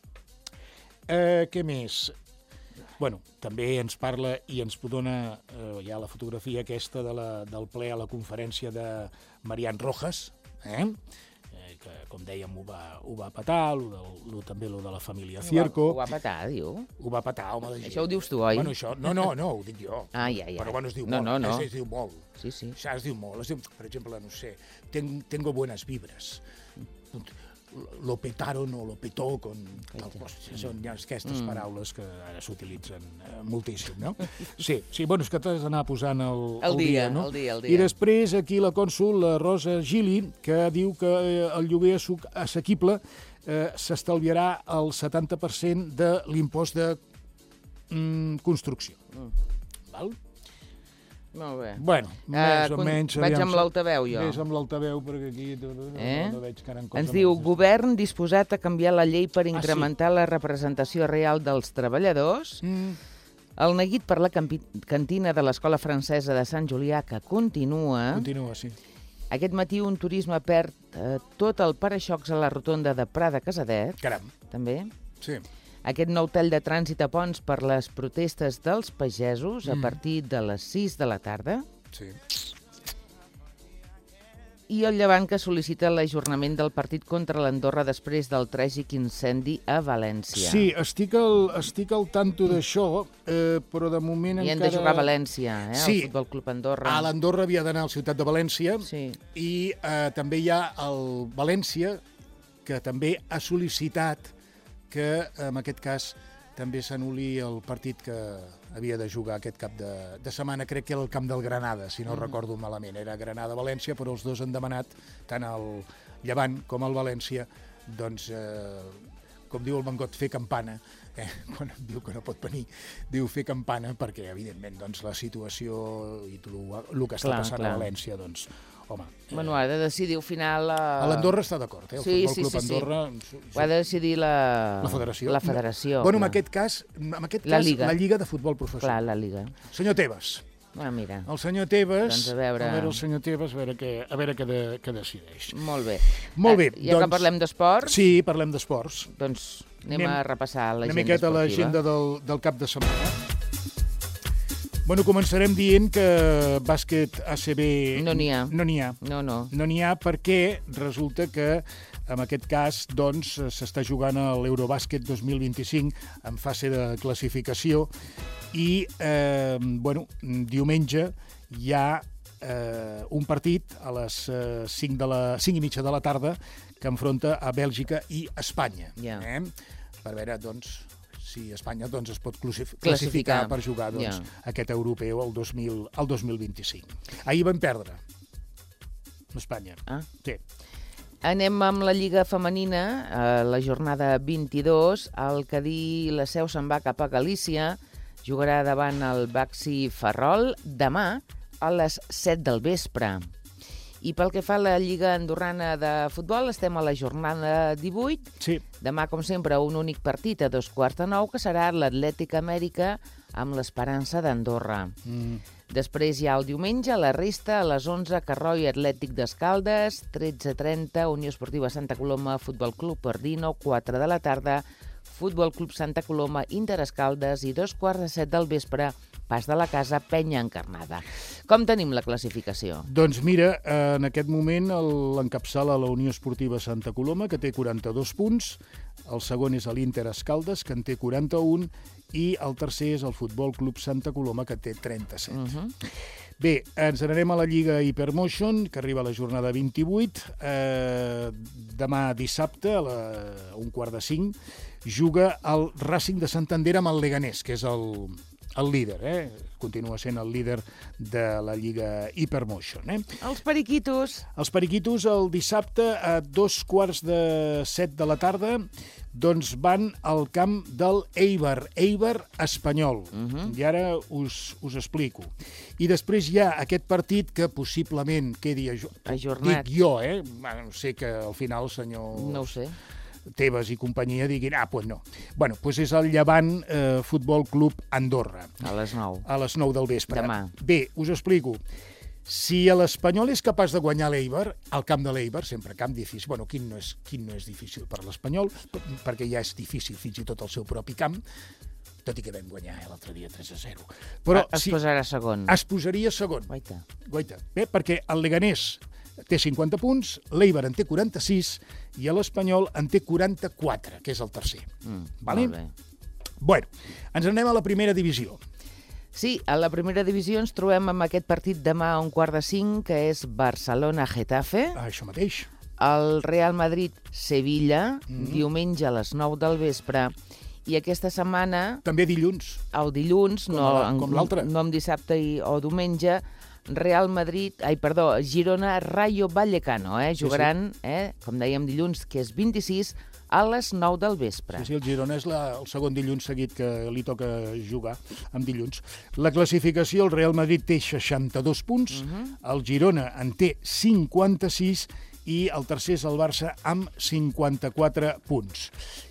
Eh, què més? Bueno, també ens parla i ens dona eh, ja la fotografia aquesta de la, del ple a la conferència de Marian Rojas, eh? que, com dèiem, ho va, ho va petar, lo del, lo, també lo de la família Cierco. Ho va, ho va petar, diu? Ho va petar, home, de gent. Això ho dius tu, oi? Bueno, això, no, no, no, ho dic jo. Ah, ja, ja. Però bueno, es diu no, molt. No, no. Es, es diu molt. Sí, sí. Això es diu molt. Es diu, per exemple, no sé, ten, tengo buenas vibras. Lo petaron o lo petó, con, tal, són ja aquestes mm. paraules que ara s'utilitzen eh, moltíssim, no? Sí, sí, bueno, és que t'has d'anar posant el, el, el dia, dia, no? El dia, el dia. I després aquí la cònsol, la Rosa Gili, que diu que eh, el lloguer assequible eh, s'estalviarà el setanta per cent de l'impost de mm, construcció. Mm. Val? Molt bé. Bueno, més uh, o menys... Vaig amb l'altaveu, jo. Més amb l'altaveu, perquè aquí eh? no veig gran cosa. Ens diu, govern disposat a canviar la llei per incrementar ah, sí. la representació real dels treballadors. Mm. El neguit per la cantina de l'Escola Francesa de Sant Julià, que continua. Continua, sí. Aquest matí un turisme perd eh, tot el para-xocs a la rotonda de Prada Casadet. Caram. També. Sí. Aquest nou tall de trànsit a Ponts per les protestes dels pagesos mm. a partir de les sis de la tarda. Sí. I el Llevant, que sol·licita l'ajornament del partit contra l'Andorra després del tràgic incendi a València. Sí, estic al, estic al tanto d'això, eh, però de moment I encara... I hem de jugar a València, eh, sí. el Futbol Club Andorra. A l'Andorra havia d'anar al Ciutat de València sí. i eh, també hi ha el València, que també ha sol·licitat que en aquest cas també s'anul·li el partit que havia de jugar aquest cap de, de setmana. Crec que era el camp del Granada, si no mm. recordo malament. Era Granada-València, però els dos han demanat, tant el Llevant com el València, doncs, eh, com diu el Mangot, fer campana. Eh, quan em diu que no pot venir, diu fer campana, perquè, evidentment, doncs, la situació i el que està clar, passant clar. a València, doncs, home... Eh... Bueno, ha de decidir al final... La... A l'Andorra està d'acord, eh? El sí, Futbol sí, Club sí, Andorra... Sí. Ho ha de decidir la... La federació. La federació. Bueno, en aquest cas, en aquest la cas Lliga. la Lliga de Futbol Professional. Clar, la Lliga. Senyor Tebas. Ah, mira. El senyor Tebas... Doncs a veure... A veure el senyor Tebas, a veure què, a veure què, de, què decideix. Molt bé. Molt bé. Ja doncs, que parlem d'esports... Sí, parlem d'esports. Doncs anem, anem a repassar l'agenda esportiva. Una miqueta l'agenda del, del cap de setmana. Bueno, començarem dient que bàsquet A C B... No n'hi ha. No n'hi ha. No, no. No n'hi ha perquè resulta que en aquest cas doncs s'està jugant a l'Eurobàsquet dos mil vint-i-cinc en fase de classificació i, eh, bueno, diumenge hi ha eh, un partit a les eh, cinc, de la, cinc i mitja de la tarda que enfronta a Bèlgica i Espanya. Yeah. Eh? Per veure, doncs, si Espanya doncs, es pot classificar, classificar per jugar doncs, yeah. aquest europeu el dos mil, el dos mil vint-i-cinc. Ahir van perdre Espanya. Ah. Sí. Anem amb la Lliga Femenina, a la jornada vint-i-dos. El Cadí la Seu se'n va cap a Galícia, jugarà davant el Baxi Ferrol demà a les set del vespre. I pel que fa a la Lliga Andorrana de Futbol, estem a la jornada divuit. Sí. Demà, com sempre, un únic partit a dos quarts de nou, que serà l'Atlètic Amèrica amb l'Esperança d'Andorra. Mm. Després hi ha el diumenge, la resta, a les onze, Carroi Atlètic d'Escaldes, tretze trenta, Unió Esportiva Santa Coloma, Futbol Club Ordino, quatre de la tarda, Futbol Club Santa Coloma, Inter Escaldes i dos quarts de set del vespre, Pas de la Casa, Penya Encarnada. Com tenim la classificació? Doncs mira, en aquest moment l'encapçala la Unió Esportiva Santa Coloma, que té quaranta-dos punts, el segon és l'Inter Escaldes, que en té quaranta-un, i el tercer és el Futbol Club Santa Coloma, que té trenta-set. Uh-huh. Bé, ens n'anem a la Lliga Hypermotion, que arriba a la jornada vint-i-vuit. Eh, demà dissabte, a, la, a un quart de cinc, juga el Racing de Santander amb el Leganés, que és el, el líder, eh? Continua sent el líder de la Lliga Hypermotion. Eh? Els periquitos. Els periquitos el dissabte a dos quarts de set de la tarda doncs van al camp del Eibar, Eibar espanyol. Uh-huh. I ara us, us explico. I després hi ha aquest partit que possiblement quedi ajornat. Dic jo, eh? No sé que al final, senyor... No ho sé. Tebas i companyia diguin, ah, doncs pues no. Bueno, doncs és el Llevant eh, Futbol Club Andorra. A les nou. A les nou del vespre. Demà. Bé, us explico. Si l'Espanyol és capaç de guanyar l'Eibar, al camp de l'Eibar, sempre camp difícil, bueno, quin no és, quin no és difícil per l'Espanyol, perquè ja és difícil fins i tot el seu propi camp, tot i que vam guanyar eh, l'altre dia tres a zero. Però es si posarà segon. Es posaria segon. Guaita. Guaita. Bé, perquè el Leganés té cinquanta punts, l'Eibar en té quaranta-sis i l'Espanyol en té quaranta-quatre, que és el tercer. Mm, vale? Molt bé. Bueno, ens anem a la primera divisió. Sí, a la primera divisió ens trobem amb aquest partit demà a un quart de cinc, que és Barcelona-Getafe. Ah, això mateix. El Real Madrid-Sevilla, mm. diumenge a les nou del vespre. I aquesta setmana... També dilluns. El dilluns, com no, la, com l'altre. No en dissabte i, o diumenge, Real Madrid, ai, perdó, Girona, Rayo Vallecano, eh? Jugaran, sí, sí. Eh, com dèiem dilluns, que és vint-i-sis, a les nou del vespre. Sí, sí, el Girona és la, el segon dilluns seguit que li toca jugar amb dilluns. La classificació, el Real Madrid té seixanta-dos punts, uh-huh. el Girona en té cinquanta-sis i el tercer és el Barça amb cinquanta-quatre punts.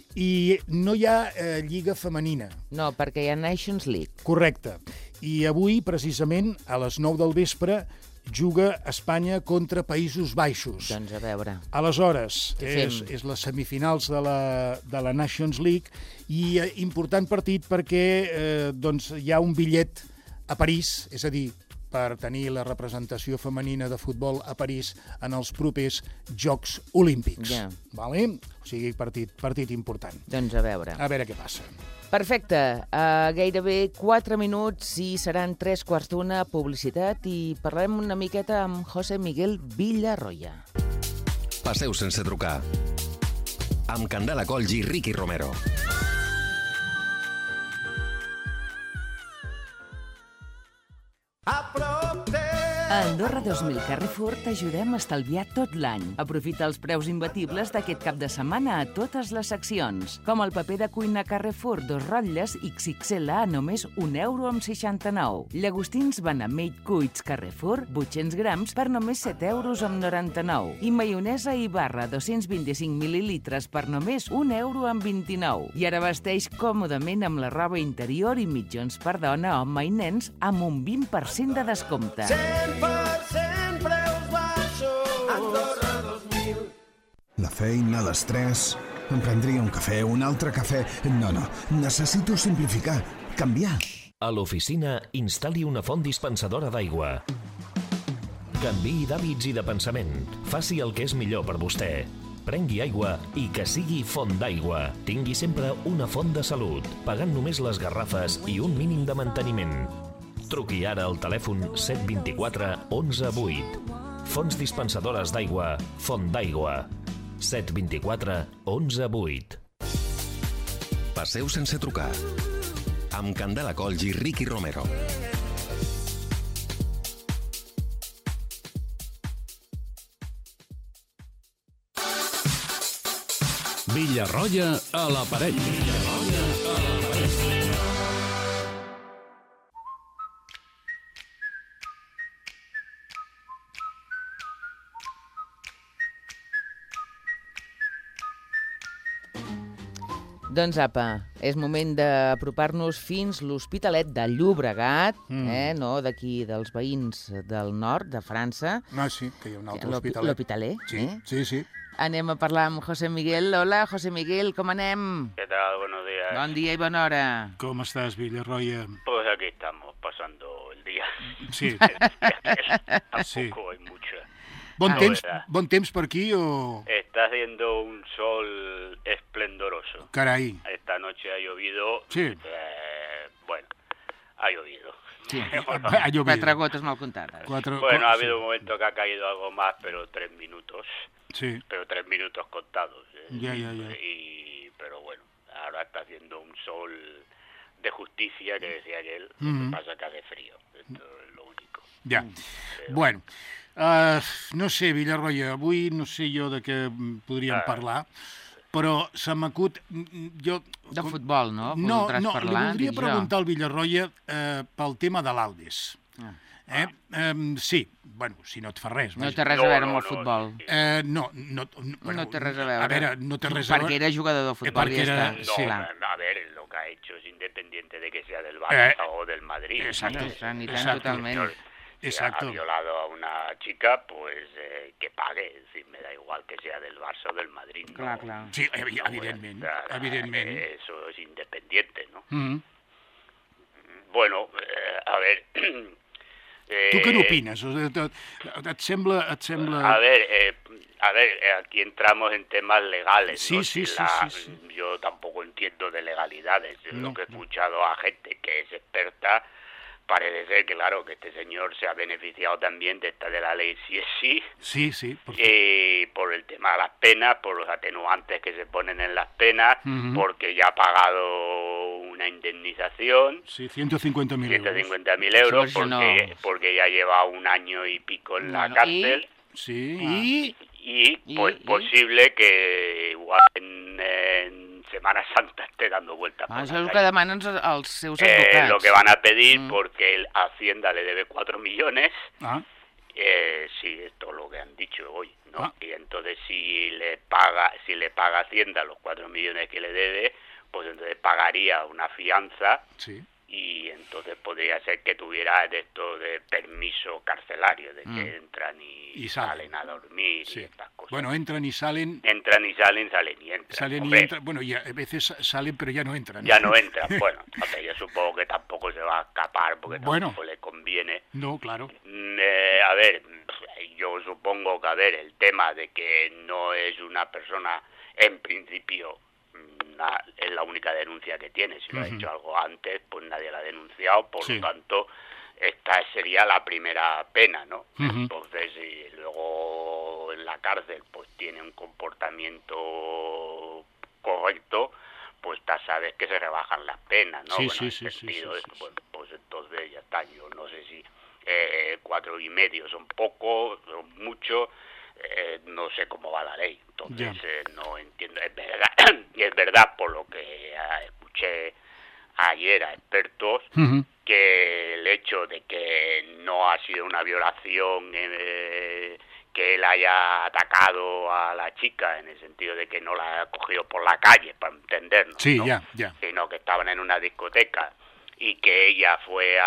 I no hi ha eh, Lliga femenina. No, perquè hi ha Nations League. Correcte. I avui, precisament, a les nou del vespre, juga Espanya contra Països Baixos. Doncs a veure. Aleshores, és, és les semifinals de la, de la Nations League i eh, important partit perquè eh, doncs, hi ha un bitllet a París, és a dir, per tenir la representació femenina de futbol a París en els propers Jocs Olímpics. Ja. Vale? O sigui, partit, partit important. Doncs a veure. A veure què passa. Perfecte. Uh, gairebé quatre minuts i seran tres quarts d'una publicitat i parlarem una miqueta amb José Miguel Villarroya. Passeu sense trucar. Amb Candela Colls i Ricky Romero. A Andorra dos mil Carrefour t'ajudem a estalviar tot l'any. Aprofita els preus imbatibles d'aquest cap de setmana a totes les seccions, com el paper de cuina Carrefour dos ratlles X X L a només un euro amb seixanta-nou. Llagostins Banamate Cuits Carrefour, vuit-cents grams per només set euros amb noranta-nou. I maionesa Ibarra dos-cents vint-i-cinc mil·lilitres per només un euro amb vint-i-nou. I ara vesteix còmodament amb la roba interior i mitjons per dona, home i nens amb un vint per cent de descompte. La feina, l'estrès... Em prendria un cafè, un altre cafè... No, no, necessito simplificar, canviar. A l'oficina, instal·li una font dispensadora d'aigua. Canviï d'hàbits i de pensament. Faci el que és millor per vostè. Prengui aigua i que sigui font d'aigua. Tingui sempre una font de salut, pagant només les garrafes i un mínim de manteniment. Truqui ara al telèfon set dos quatre onze vuit. Fonts dispensadores d'aigua, Font d'aigua. set dos quatre onze vuit. Passeu sense trucar. Amb Candela Colls i Ricky Romero. Villarroya a l'aparell. Villarroya a l'aparell. Doncs apa, és moment d'apropar-nos fins l'Hospitalet de Llobregat, Mm. eh? no d'aquí dels veïns del nord, de França. Ah, sí, que hi ha un altre L'Hopi- hospitalet. L'Hospitalet, Sí, eh? sí, sí. Anem a parlar amb José Miguel. Hola, José Miguel, com anem? ¿Qué tal? Buenos días. Bon dia i bona hora. Com estàs, Villarroya? Pues aquí estamos, pasando el día. Sí. Tampoco Sí. hay mucha. Bon La temps, verdad. bon temps per aquí o...? Está haciendo un sol esplendoroso. Carai. Esta noche ha llovido. Sí. Eh, bueno, ha llovido. Sí, Bueno, ha llovido. Quatre gotes mal comptades. Quatre... bueno, ha sí. habido un momento que ha caído algo más, pero tres minutos. Sí. Pero tres minutos contados. ¿eh? Ya, ya, ya. Y, pero bueno, ahora está haciendo un sol de justicia que decía que él. Mhm. Lo que pasa es que hace frío. Esto es lo único. Ja. Però- Bueno, uh, no sé, Villarroya, avui no sé jo de què mm, podríem Ah. parlar, però se m'acut... mm, Jo... De futbol, no? No, Voldràs no, parlar, li voldria dic jo. preguntar al Villarroya eh, pel tema de l'Aldes. Ah. Eh? Um, sí, bueno, si no et fa res. No vaja. té res No, a veure no, amb el no, futbol. Eh, no, no, no, bueno, No té res a veure. A veure, no té res a veure... Perquè era jugador de futbol i perquè ja era- està. No, Sí. a a ver, lo que ha hecho es independiente de que sea del Barça Eh, o del Madrid. exacto, Ni tant, ni tant, exacto. totalment. Señor, si Exacto. ha violado a una chica, pues eh, que pague. Es decir, me da igual que sea del Barça o del Madrid. ¿no? Clar, clar. Sí, evi- No voy a evidentment, entrar a- evidentment. eh, Eso es independiente, ¿no? Mm. Bueno, eh, a ver... eh, Tu què n'opines? O sigui, et, et sembla... Et sembla... A ver, eh, a ver, eh, aquí entramos en temas legales. Sí, ¿no? sí, Si sí, la- sí, sí. Yo tampoco entiendo de legalidades. No, Lo que he no. escuchado a gente que es experta, parece ser que, claro, que este señor se ha beneficiado también de esta de la ley sí es sí, Sí, sí. Por... eh, por el tema de las penas, por los atenuantes que se ponen en las penas, Ujú. porque ya ha pagado una indemnización. Sí, ciento cincuenta mil euros. ciento cincuenta mil euros Eso no. porque, porque ya lleva un año y pico en la Bueno, cárcel. Sí, Ah. i... Y ¿Y? pues ¿Y? posible que igual en, en Semana Santa esté dando vueltas por Ah, la això és el que calle. demanen els, els seus Eh, advocats. lo que van a pedir, Mm. porque el Hacienda le debe cuatro millones, Ah, eh, sí, esto es lo que han dicho hoy, ¿no? Ah. Y entonces si le paga, si le paga Hacienda los cuatro millones que le debe, pues entonces pagaría una fianza sí. y entonces podría ser que tuviera de esto de permiso carcelario, de que Mm. entran y, Y salen. salen a dormir Sí. y estas cosas. Bueno, entran y salen, Entran y salen, salen y entran. salen y Hombre, entran. Bueno, y a veces salen, pero ya no entran. ya no entran. Bueno, hombre, yo supongo que tampoco se va a escapar porque Bueno. tampoco le conviene. No, claro. Mm, eh, a ver, yo supongo que, a ver, el tema de que no es una persona, en principio, mm, na- es la única denuncia que tiene. Si lo ha Ujú. hecho algo antes, pues nadie la ha denunciado, por Sí. lo tanto, esta sería la primera pena, ¿no? Ujú. Entonces, y luego en la cárcel, pues tiene un comportamiento correcto, pues ya sabes que se rebajan las penas, ¿no? Sí, Bueno, sí, en sí, el sí, sentido sí, de sí, que, bueno, pues entonces ya está. Yo no sé si eh, cuatro y medio son poco, son mucho, eh, no sé cómo va la ley. Entonces Ya. eh, no entiendo. Es verdad, es verdad por lo que ah, escuché ayer a expertos, Ujú. que el hecho de que no ha sido una violación, eh, que él haya atacado a la chica, en el sentido de que no la ha cogido por la calle, para entendernos, Sí, ¿no? ya, ya. Sino que estaban en una discoteca y que ella fue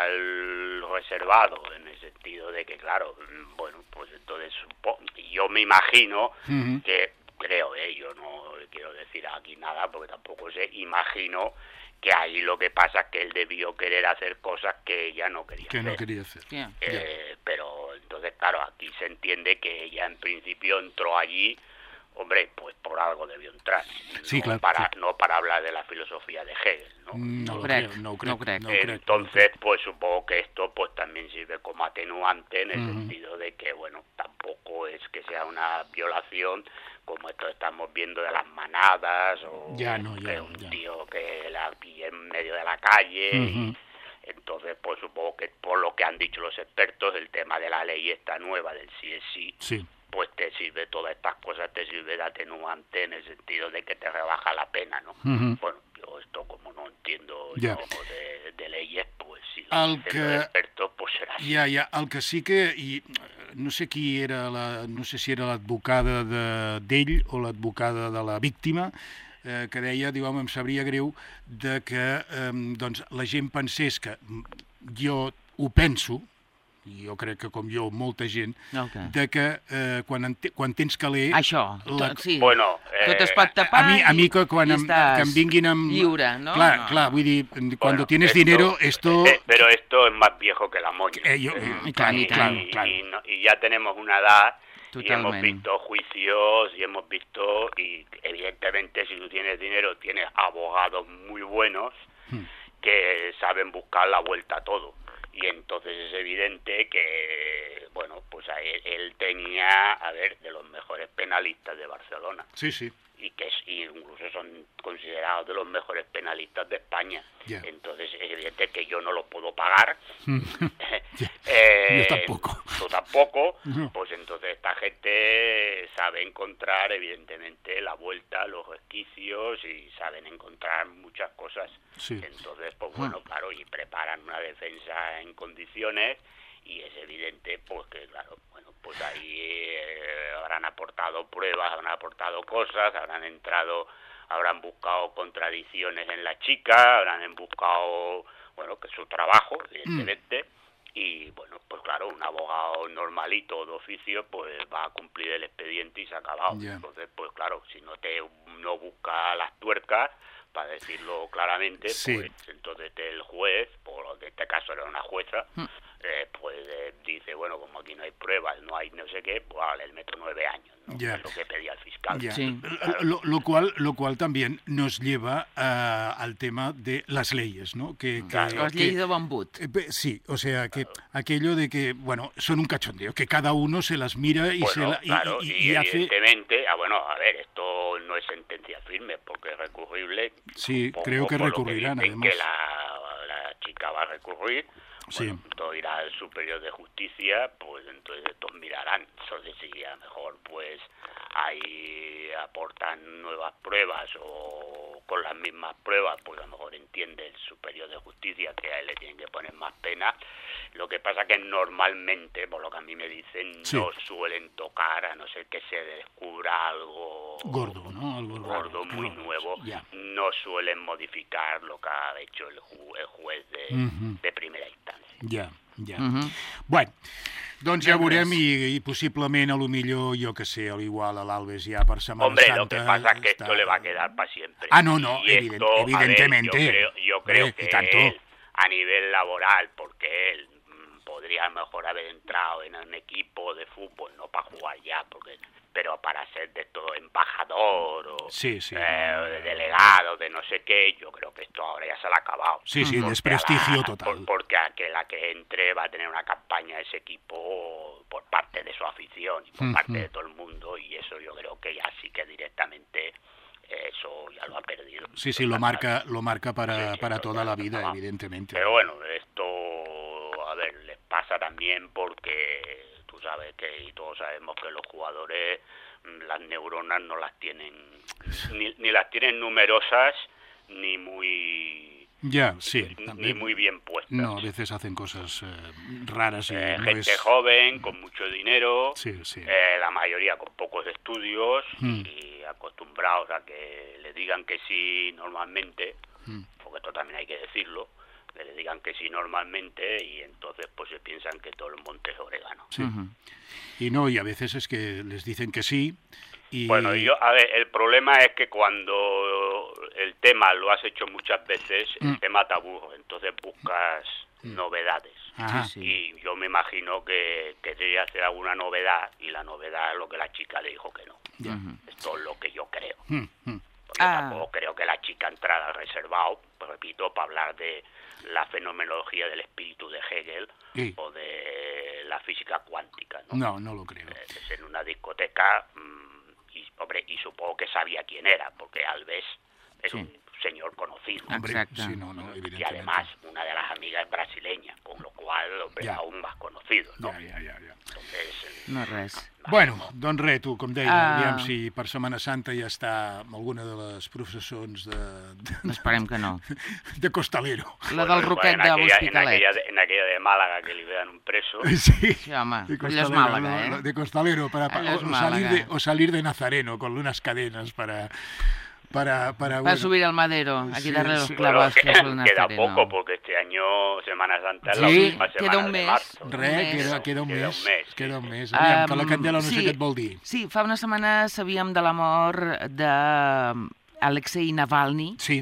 al reservado, en el sentido de que, claro, mm, bueno, pues entonces supo- yo me imagino Ujú. que, creo, eh, yo no quiero decir aquí nada porque tampoco sé, imagino que ahí lo que pasa es que él debió querer hacer cosas que ella no quería Que hacer. no quería hacer. Yeah. Eh, pero entonces, claro, aquí se entiende que ella en principio entró allí, hombre, pues por algo debió entrar. Sí, no claro, Para, sí. No para hablar de la filosofía de Hegel, ¿no? No lo crec, creo, no ho crec. no crec. No ho crec, no ho Entonces, crec. pues supongo que esto pues también sirve como atenuante en el Ujú. sentido de que, bueno, tampoco es que sea una violación como esto estamos viendo de las manadas o Ya, no, ya, de un ya. tío que la pilla en medio de la calle. y Ujú. entonces, pues supongo que por lo que han dicho los expertos, el tema de la ley esta nueva del sí es sí, Sí. pues te sirve, todas estas cosas te sirve de atenuante en el sentido de que te rebaja la pena, ¿no? Ujú. Bueno, yo esto como no entiendo Ja. yo de, de leyes, pues si lo El dicen que- los expertos, pues será así. Ja, ja, el que sí que... I, eh, no sé qui era la... No sé si era l'advocada de- d'ell o l'advocada de la víctima, eh, que deia, diu, home, em sabria greu de que eh, doncs, la gent pensés que jo ho penso, i jo crec que com jo, molta gent, okay. de que eh, quan, en te, quan tens caler... Això, la... tot, sí. Bueno, eh... tot es pot tapar a mi, a mi que, quan i em, estàs que em vinguin amb... lliure, no? Clar, no, clar, no. vull dir, quan bueno, tienes esto, dinero, esto... Eh, pero esto es más viejo que la moña. Eh, yo, eh, y, claro, y, claro, y, claro. Y, no, y ya tenemos una edad... Totalment. Y hemos visto juicios y hemos visto, y evidentemente si tú tienes dinero, tienes abogados muy buenos hmm. que saben buscar la vuelta a todo. Y entonces es evidente que, bueno, pues él, él tenía, a ver, de los mejores penalistas de Barcelona. Sí, sí. Y que es, y incluso son considerados de los mejores penalistas de España. Yeah. Entonces es evidente que yo no lo puedo pagar. yeah. eh, yo tampoco. Tú tampoco. No. Pues entonces esta gente sabe encontrar evidentemente la vuelta a los resquicios y saben encontrar muchas cosas. Sí. Entonces, pues bueno, claro, y preparan una defensa en condiciones. Y es evidente, pues que, claro, bueno, pues ahí eh, habrán aportado pruebas, habrán aportado cosas, habrán entrado, habrán buscado contradicciones en la chica, habrán buscado, bueno, que su trabajo, evidentemente, mm. y, bueno, pues claro, un abogado normalito de oficio, pues va a cumplir el expediente y se ha acabado. Yeah. Entonces, pues claro, si no te no busca las tuercas, para decirlo claramente, sí. pues entonces el juez, por en este caso era una jueza, mm. eh, pues eh, dice, bueno, como aquí no hay pruebas, no hay no sé qué, pues vale, le meto nueve años, ¿no? Yeah. Es lo que pedía el fiscal. Yeah. Sí. Lo, lo, cual, lo cual también nos lleva uh, al tema de las leyes, ¿no? Que, que, claro. Las leyes de Bambut. Eh, sí, o sea, que claro. aquello de que, bueno, son un cachondeo, que cada uno se las mira y bueno, se la, claro, y, y, y, y evidentemente, hace... ah, bueno, a ver, esto no es sentencia firme, porque es recurrible. Sí, creo que recurrirán, que además. Que la, la chica va a recurrir, sí. bueno, todo irá al Superior de Justicia, pues entonces estos mirarán, entonces si a lo mejor pues ahí aportan nuevas pruebas o con las mismas pruebas, pues a lo mejor entiende el Superior de Justicia que a él le tienen que poner más pena. Lo que pasa que normalmente, por lo que a mí me dicen, sí. no suelen tocar, a no ser que se descubra algo gordo, ¿no? Algo gordo, raro, muy claro. nuevo, yeah. no suelen modificar lo que ha hecho el, ju el juez de, uh-huh. de primera instancia. Ja, yeah, ja. Yeah. Uh-huh. Bueno, doncs ja veurem i, i possiblement a lo millor, jo que sé, igual a l'Albes ja per Semana Hombre, Santa... Hombre, lo que pasa es que está... esto le va a quedar para siempre. Ah, no, no, y evident, esto, evidentemente. A ver, yo creo, yo creo eh, que tanto. él, a nivel laboral, porque él podría mejor haber entrado en un equipo de fútbol, no para jugar ya, porque pero para ser de todo embajador o sí, sí, eh, no, no, de delegado, de no sé qué, yo creo que esto ahora ya se le ha acabado. Sí, sí, desprestigio la, total. Por, porque a que la que entre va a tener una campaña ese equipo por parte de su afición y por uh-huh. parte de todo el mundo, y eso yo creo que ya sí que directamente eso ya lo ha perdido. Sí, sí, lo marca, lo marca para, sí, para toda la vida, acabado. Evidentemente. Pero bueno, esto, a ver, les pasa también porque tú sabes que, y todos sabemos que los jugadores, las neuronas no las tienen, ni, ni las tienen numerosas, ni muy... Ya, sí. Ni, también. ni muy bien puestas. No, a veces hacen cosas eh, raras y eh, no gente es... joven, con mucho dinero, sí, sí. Eh, la mayoría con pocos estudios mm. y acostumbrados a que le digan que sí normalmente, mm. porque esto también hay que decirlo, que le digan que sí normalmente y entonces pues se piensan que todo el monte es orégano. Sí. Uh-huh. Y no, y a veces es que les dicen que sí y... Bueno, yo, a ver, el problema es que cuando el tema lo has hecho muchas veces, mm. el tema te aburre, entonces buscas mm. novedades. Ajá. Y yo me imagino que quería hacer alguna novedad y la novedad es lo que la chica le dijo que no. Uh-huh. Esto es lo que yo creo. Uh-huh. Porque ah. tampoco creo que la chica entrara al reservado, pues repito, para hablar de la fenomenología del espíritu de Hegel sí. o de la física cuántica. No, no, no lo creo. Eh, es en una discoteca mmm, y, hombre, y supongo que sabía quién era, porque Alves es sí. un señor conocido. Exacto. Sí, no, no, y además una de las amigas es brasileña, con lo cual hombre, ja. aún más conocido. ¿no? Ja, ja, ja, ja. Entonces, no res. Bueno, doncs res, tu, com deia, uh... aviam si per Setmana Santa ja està alguna de les professons de... de Esperem que no. De costalero. La del Roquet bueno, de l'Hospitalet. En, aquella de, en aquella de Málaga que li vean un preso. Sí, sí home, de allò és Màlaga, no, eh? De costalero, para, para, o, salir de, o salir de Nazareno con unas cadenas para... para, para, para bueno, subir al madero, aquí sí, darle los sí. clavos Bueno, que suelen queda hacer. poco, porque este año Semana Santa es la Sí, última semana queda un de mes. marzo. Res, mes. queda, queda un Queda mes. un mes, Queda un sí, mes. sí. Aviam, que la Um, Candela no sí, sé què et vol dir. Sí, fa una setmana sabíem de la mort d'Alexei Navalny. Sí.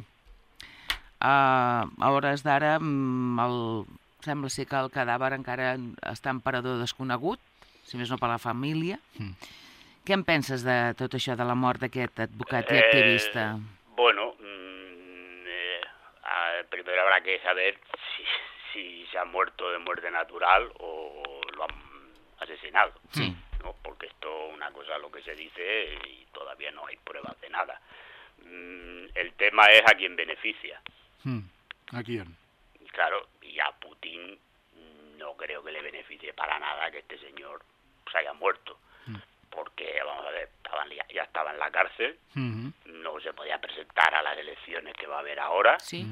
Uh, a hores d'ara, mm, el... sembla ser que el cadàver encara està en parador desconegut, si més no per la família. Mm. Què en penses de tot això, de la mort d'aquest advocat i activista? Eh, bueno, mmm, eh, a, primero habrá que saber si, si se ha muerto de muerte natural o lo han asesinado. Sí. ¿No? Porque esto una cosa es lo que se dice y todavía no hay pruebas de nada. Mm, el tema es a quién beneficia. Mm. ¿A quién? Claro, y a Putin no creo que le beneficie para nada que este señor se haya muerto. Mm. Porque, vamos a ver, estaban, ya, ya estaba en la cárcel, mm-hmm. no se podía presentar a las elecciones que va a haber ahora. Sí.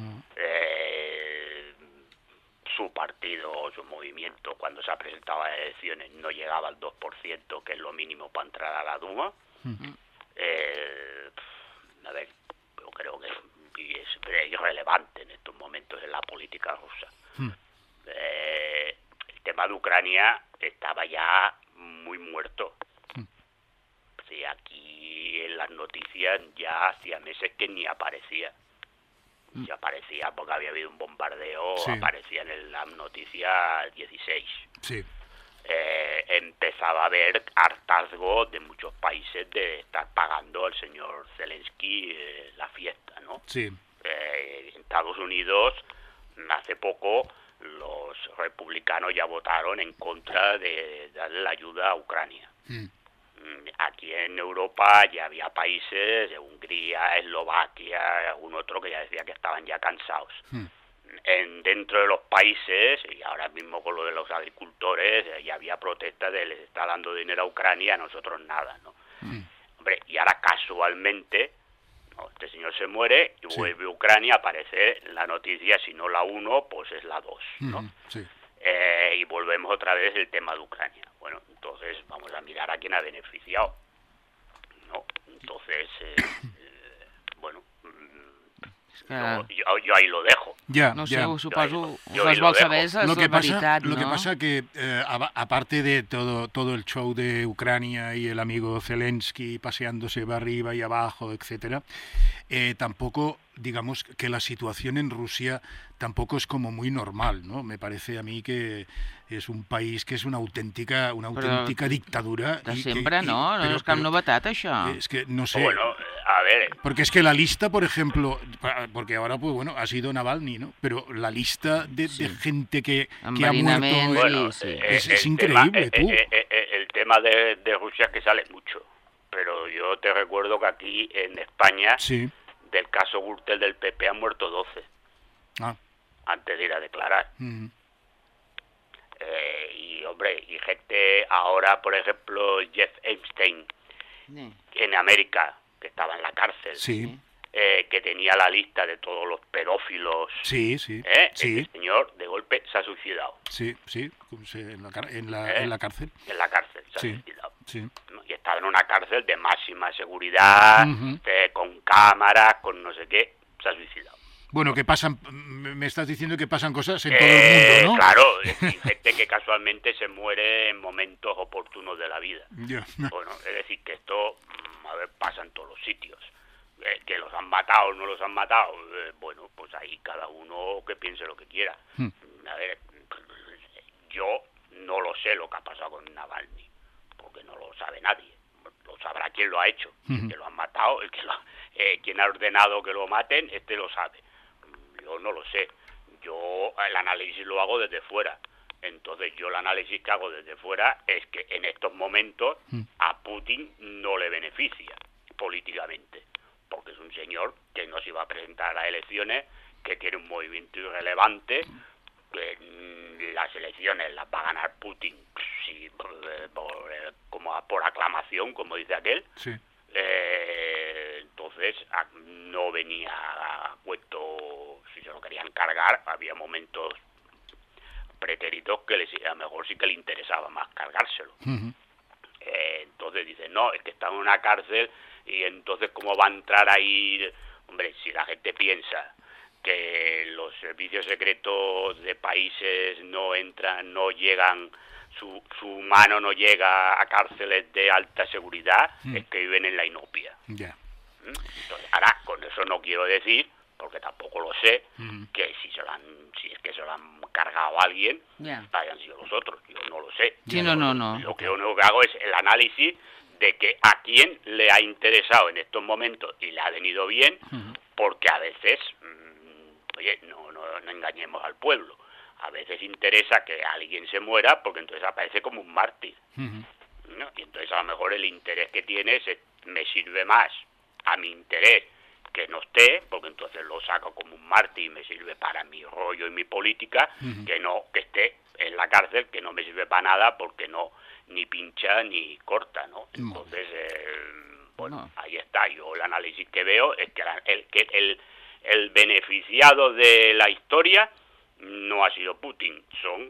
Eh, su partido o su movimiento, cuando se ha presentado a las elecciones, no llegaba al dos por ciento, que es lo mínimo para entrar a la Duma. Mm. Eh, a ver, yo creo que es, es irrelevante en estos momentos en la política rusa. Mm. Eh, el tema de Ucrania estaba ya muy muerto. Mm. Sí, aquí en las noticias ya hacía meses que ni aparecía. Mm. Ya aparecía porque había habido un bombardeo, sí. Aparecía en las noticias dieciséis. Sí. Eh, empezaba a haber hartazgo de muchos países de estar pagando al señor Zelensky eh, la fiesta, ¿no? Sí. Eh, en Estados Unidos, hace poco, los republicanos ya votaron en contra de darle la ayuda a Ucrania. Mm. Aquí en Europa ya había países, Hungría, Eslovaquia, algún otro que ya decía que estaban ya cansados. Mm. En, dentro de los países, y ahora mismo con lo de los agricultores, eh, ya había protestas de les está dando dinero a Ucrania, a nosotros nada, ¿no? Mm. Hombre, y ahora casualmente, ¿no? Este señor se muere y sí. Vuelve a Ucrania, aparece en la noticia, si no la uno, pues es la dos, ¿no? Mm, sí. eh, y volvemos otra vez el tema de Ucrania. Bueno, entonces vamos a mirar a quién ha beneficiado, ¿no? Entonces, eh, eh, bueno... No, yo, yo ahí lo dejo. Ya, no sé, ya. ho suposo, yo, us vol saber és lo la que pasa, veritat, lo ¿no? que pasa que, eh, aparte de todo, todo el show de Ucrania y el amigo Zelensky paseándose para arriba y abajo, etcétera, eh, tampoco, digamos, que la situación en Rusia tampoco es como muy normal, ¿no? Me parece a mí que es un país que es una auténtica, una auténtica però dictadura. De y sempre, que, y, no? No pero, és cap pero, novetat, això. Es que, no sé... Bueno, a ver... Porque es que la lista, por ejemplo, porque ahora, pues bueno, ha sido Navalny, ¿no? Pero la lista de, sí. de gente que, que ha muerto bueno, sí, sí. Eh, es, es increíble, tema, tú. Eh, eh, eh, el tema de, de Rusia es que sale mucho. Pero yo te recuerdo que aquí en España, sí. del caso Gürtel del P P han muerto doce. Ah. Antes de ir a declarar. Mm. Eh, y hombre, y gente ahora, por ejemplo, Jeff Epstein, sí. en América, que estaba en la cárcel, sí. eh, que tenía la lista de todos los pedófilos. Sí, sí. ¿eh? sí. Este señor, de golpe, se ha suicidado. Sí, sí, en la, en la, ¿Eh? en la cárcel. En la cárcel, se sí. ha suicidado. Sí. Y estaba en una cárcel de máxima seguridad, uh-huh. de, con cámaras, con no sé qué, se ha suicidado. Bueno, que pasan, me estás diciendo que pasan cosas en eh, todo el mundo, ¿no? Claro, es decir, gente que casualmente se muere en momentos oportunos de la vida. Yeah. Bueno, es decir, que esto, a ver, pasa en todos los sitios. Eh, que los han matado o no los han matado, eh, bueno, pues ahí cada uno que piense lo que quiera. Hmm. A ver, yo no lo sé lo que ha pasado con Navalny, porque no lo sabe nadie. Lo sabrá quien lo ha hecho, hmm. el que lo han matado, el que lo, eh, quien ha ordenado que lo maten, este lo sabe. Yo no lo sé. Yo el análisis lo hago desde fuera. Entonces yo el análisis que hago desde fuera es que en estos momentos hmm. a Putin no le beneficia políticamente, porque es un señor que no se iba a presentar a las elecciones, que tiene un movimiento irrelevante, que las elecciones las va a ganar Putin sí, por, por, como por aclamación, como dice aquel. Sí. Eh, entonces no venía a cuento si se lo querían cargar. Había momentos pretéritos que les, a lo mejor sí que le interesaba más cargárselo. Uh-huh. eh, entonces dicen, no, es que están en una cárcel y entonces cómo va a entrar ahí. Hombre, si la gente piensa que los servicios secretos de países no entran, no llegan, su, su mano no llega a cárceles de alta seguridad, mm. es que viven en la inopia. Yeah. Entonces, ahora, con eso no quiero decir, porque tampoco lo sé, mm. que si se lo han, si es que se lo han cargado a alguien, yeah. hayan sido los otros, yo no lo sé. Sí, no, no, no. Lo que único que hago es el análisis de que a quién le ha interesado en estos momentos y le ha venido bien, uh-huh. porque a veces, mmm, oye, no, no, no engañemos al pueblo, a veces interesa que alguien se muera porque entonces aparece como un mártir, uh-huh. ¿no? Y entonces a lo mejor el interés que tiene es, me sirve más a mi interés que no esté, porque entonces lo saco como un mártir y me sirve para mi rollo y mi política, uh-huh. que no, que esté en la cárcel, que no me sirve para nada porque no ni pincha ni corta, ¿no? Entonces, eh, bueno, no. ahí está. Yo el análisis que veo es que el, que el, el beneficiado de la historia no ha sido Putin, son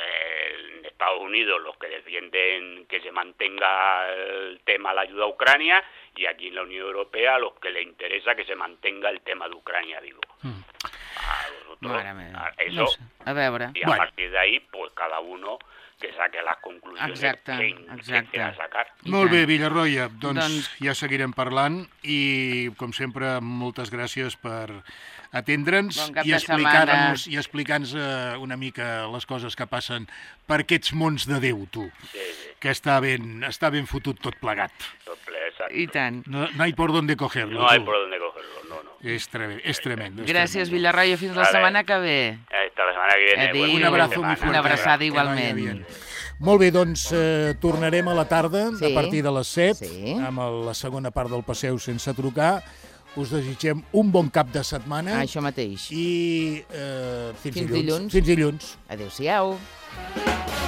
eh, en Estados Unidos los que defienden que se mantenga el tema de la ayuda a Ucrania y aquí en la Unión Europea los que le interesa que se mantenga el tema de Ucrania vivo. Mm. A vosotros, a eso, no sé. A veure. Y a bueno. partir de ahí, pues cada uno que saque les conclusions exacte, que, exacte. que sacar. Molt bé, Villarroya, doncs, doncs ja seguirem parlant i, com sempre, moltes gràcies per atendre'ns bon i explicar-nos i explicar-nos uh, una mica les coses que passen per aquests mons de Déu, tu, sí, sí. que està ben, està ben fotut tot plegat. Tot ple, exacte. I tant. No, no hay por dónde cogerlo. No tu. hay por dónde cogerlo, no, no. És, tre és tremendo. És gràcies, tremendo. Villarroya, fins vale. la setmana que ve. Hasta la setmana que viene. Adéu. Un abrazo muy fuerte. Una abraçada igualment. Molt bé, doncs eh, tornarem a la tarda, sí. a partir de les set, sí. amb el, la segona part del Passeu sense trucar. Us desitgem un bon cap de setmana. Això mateix. I eh, fins, fins dilluns. dilluns. Fins dilluns. Adéu-siau.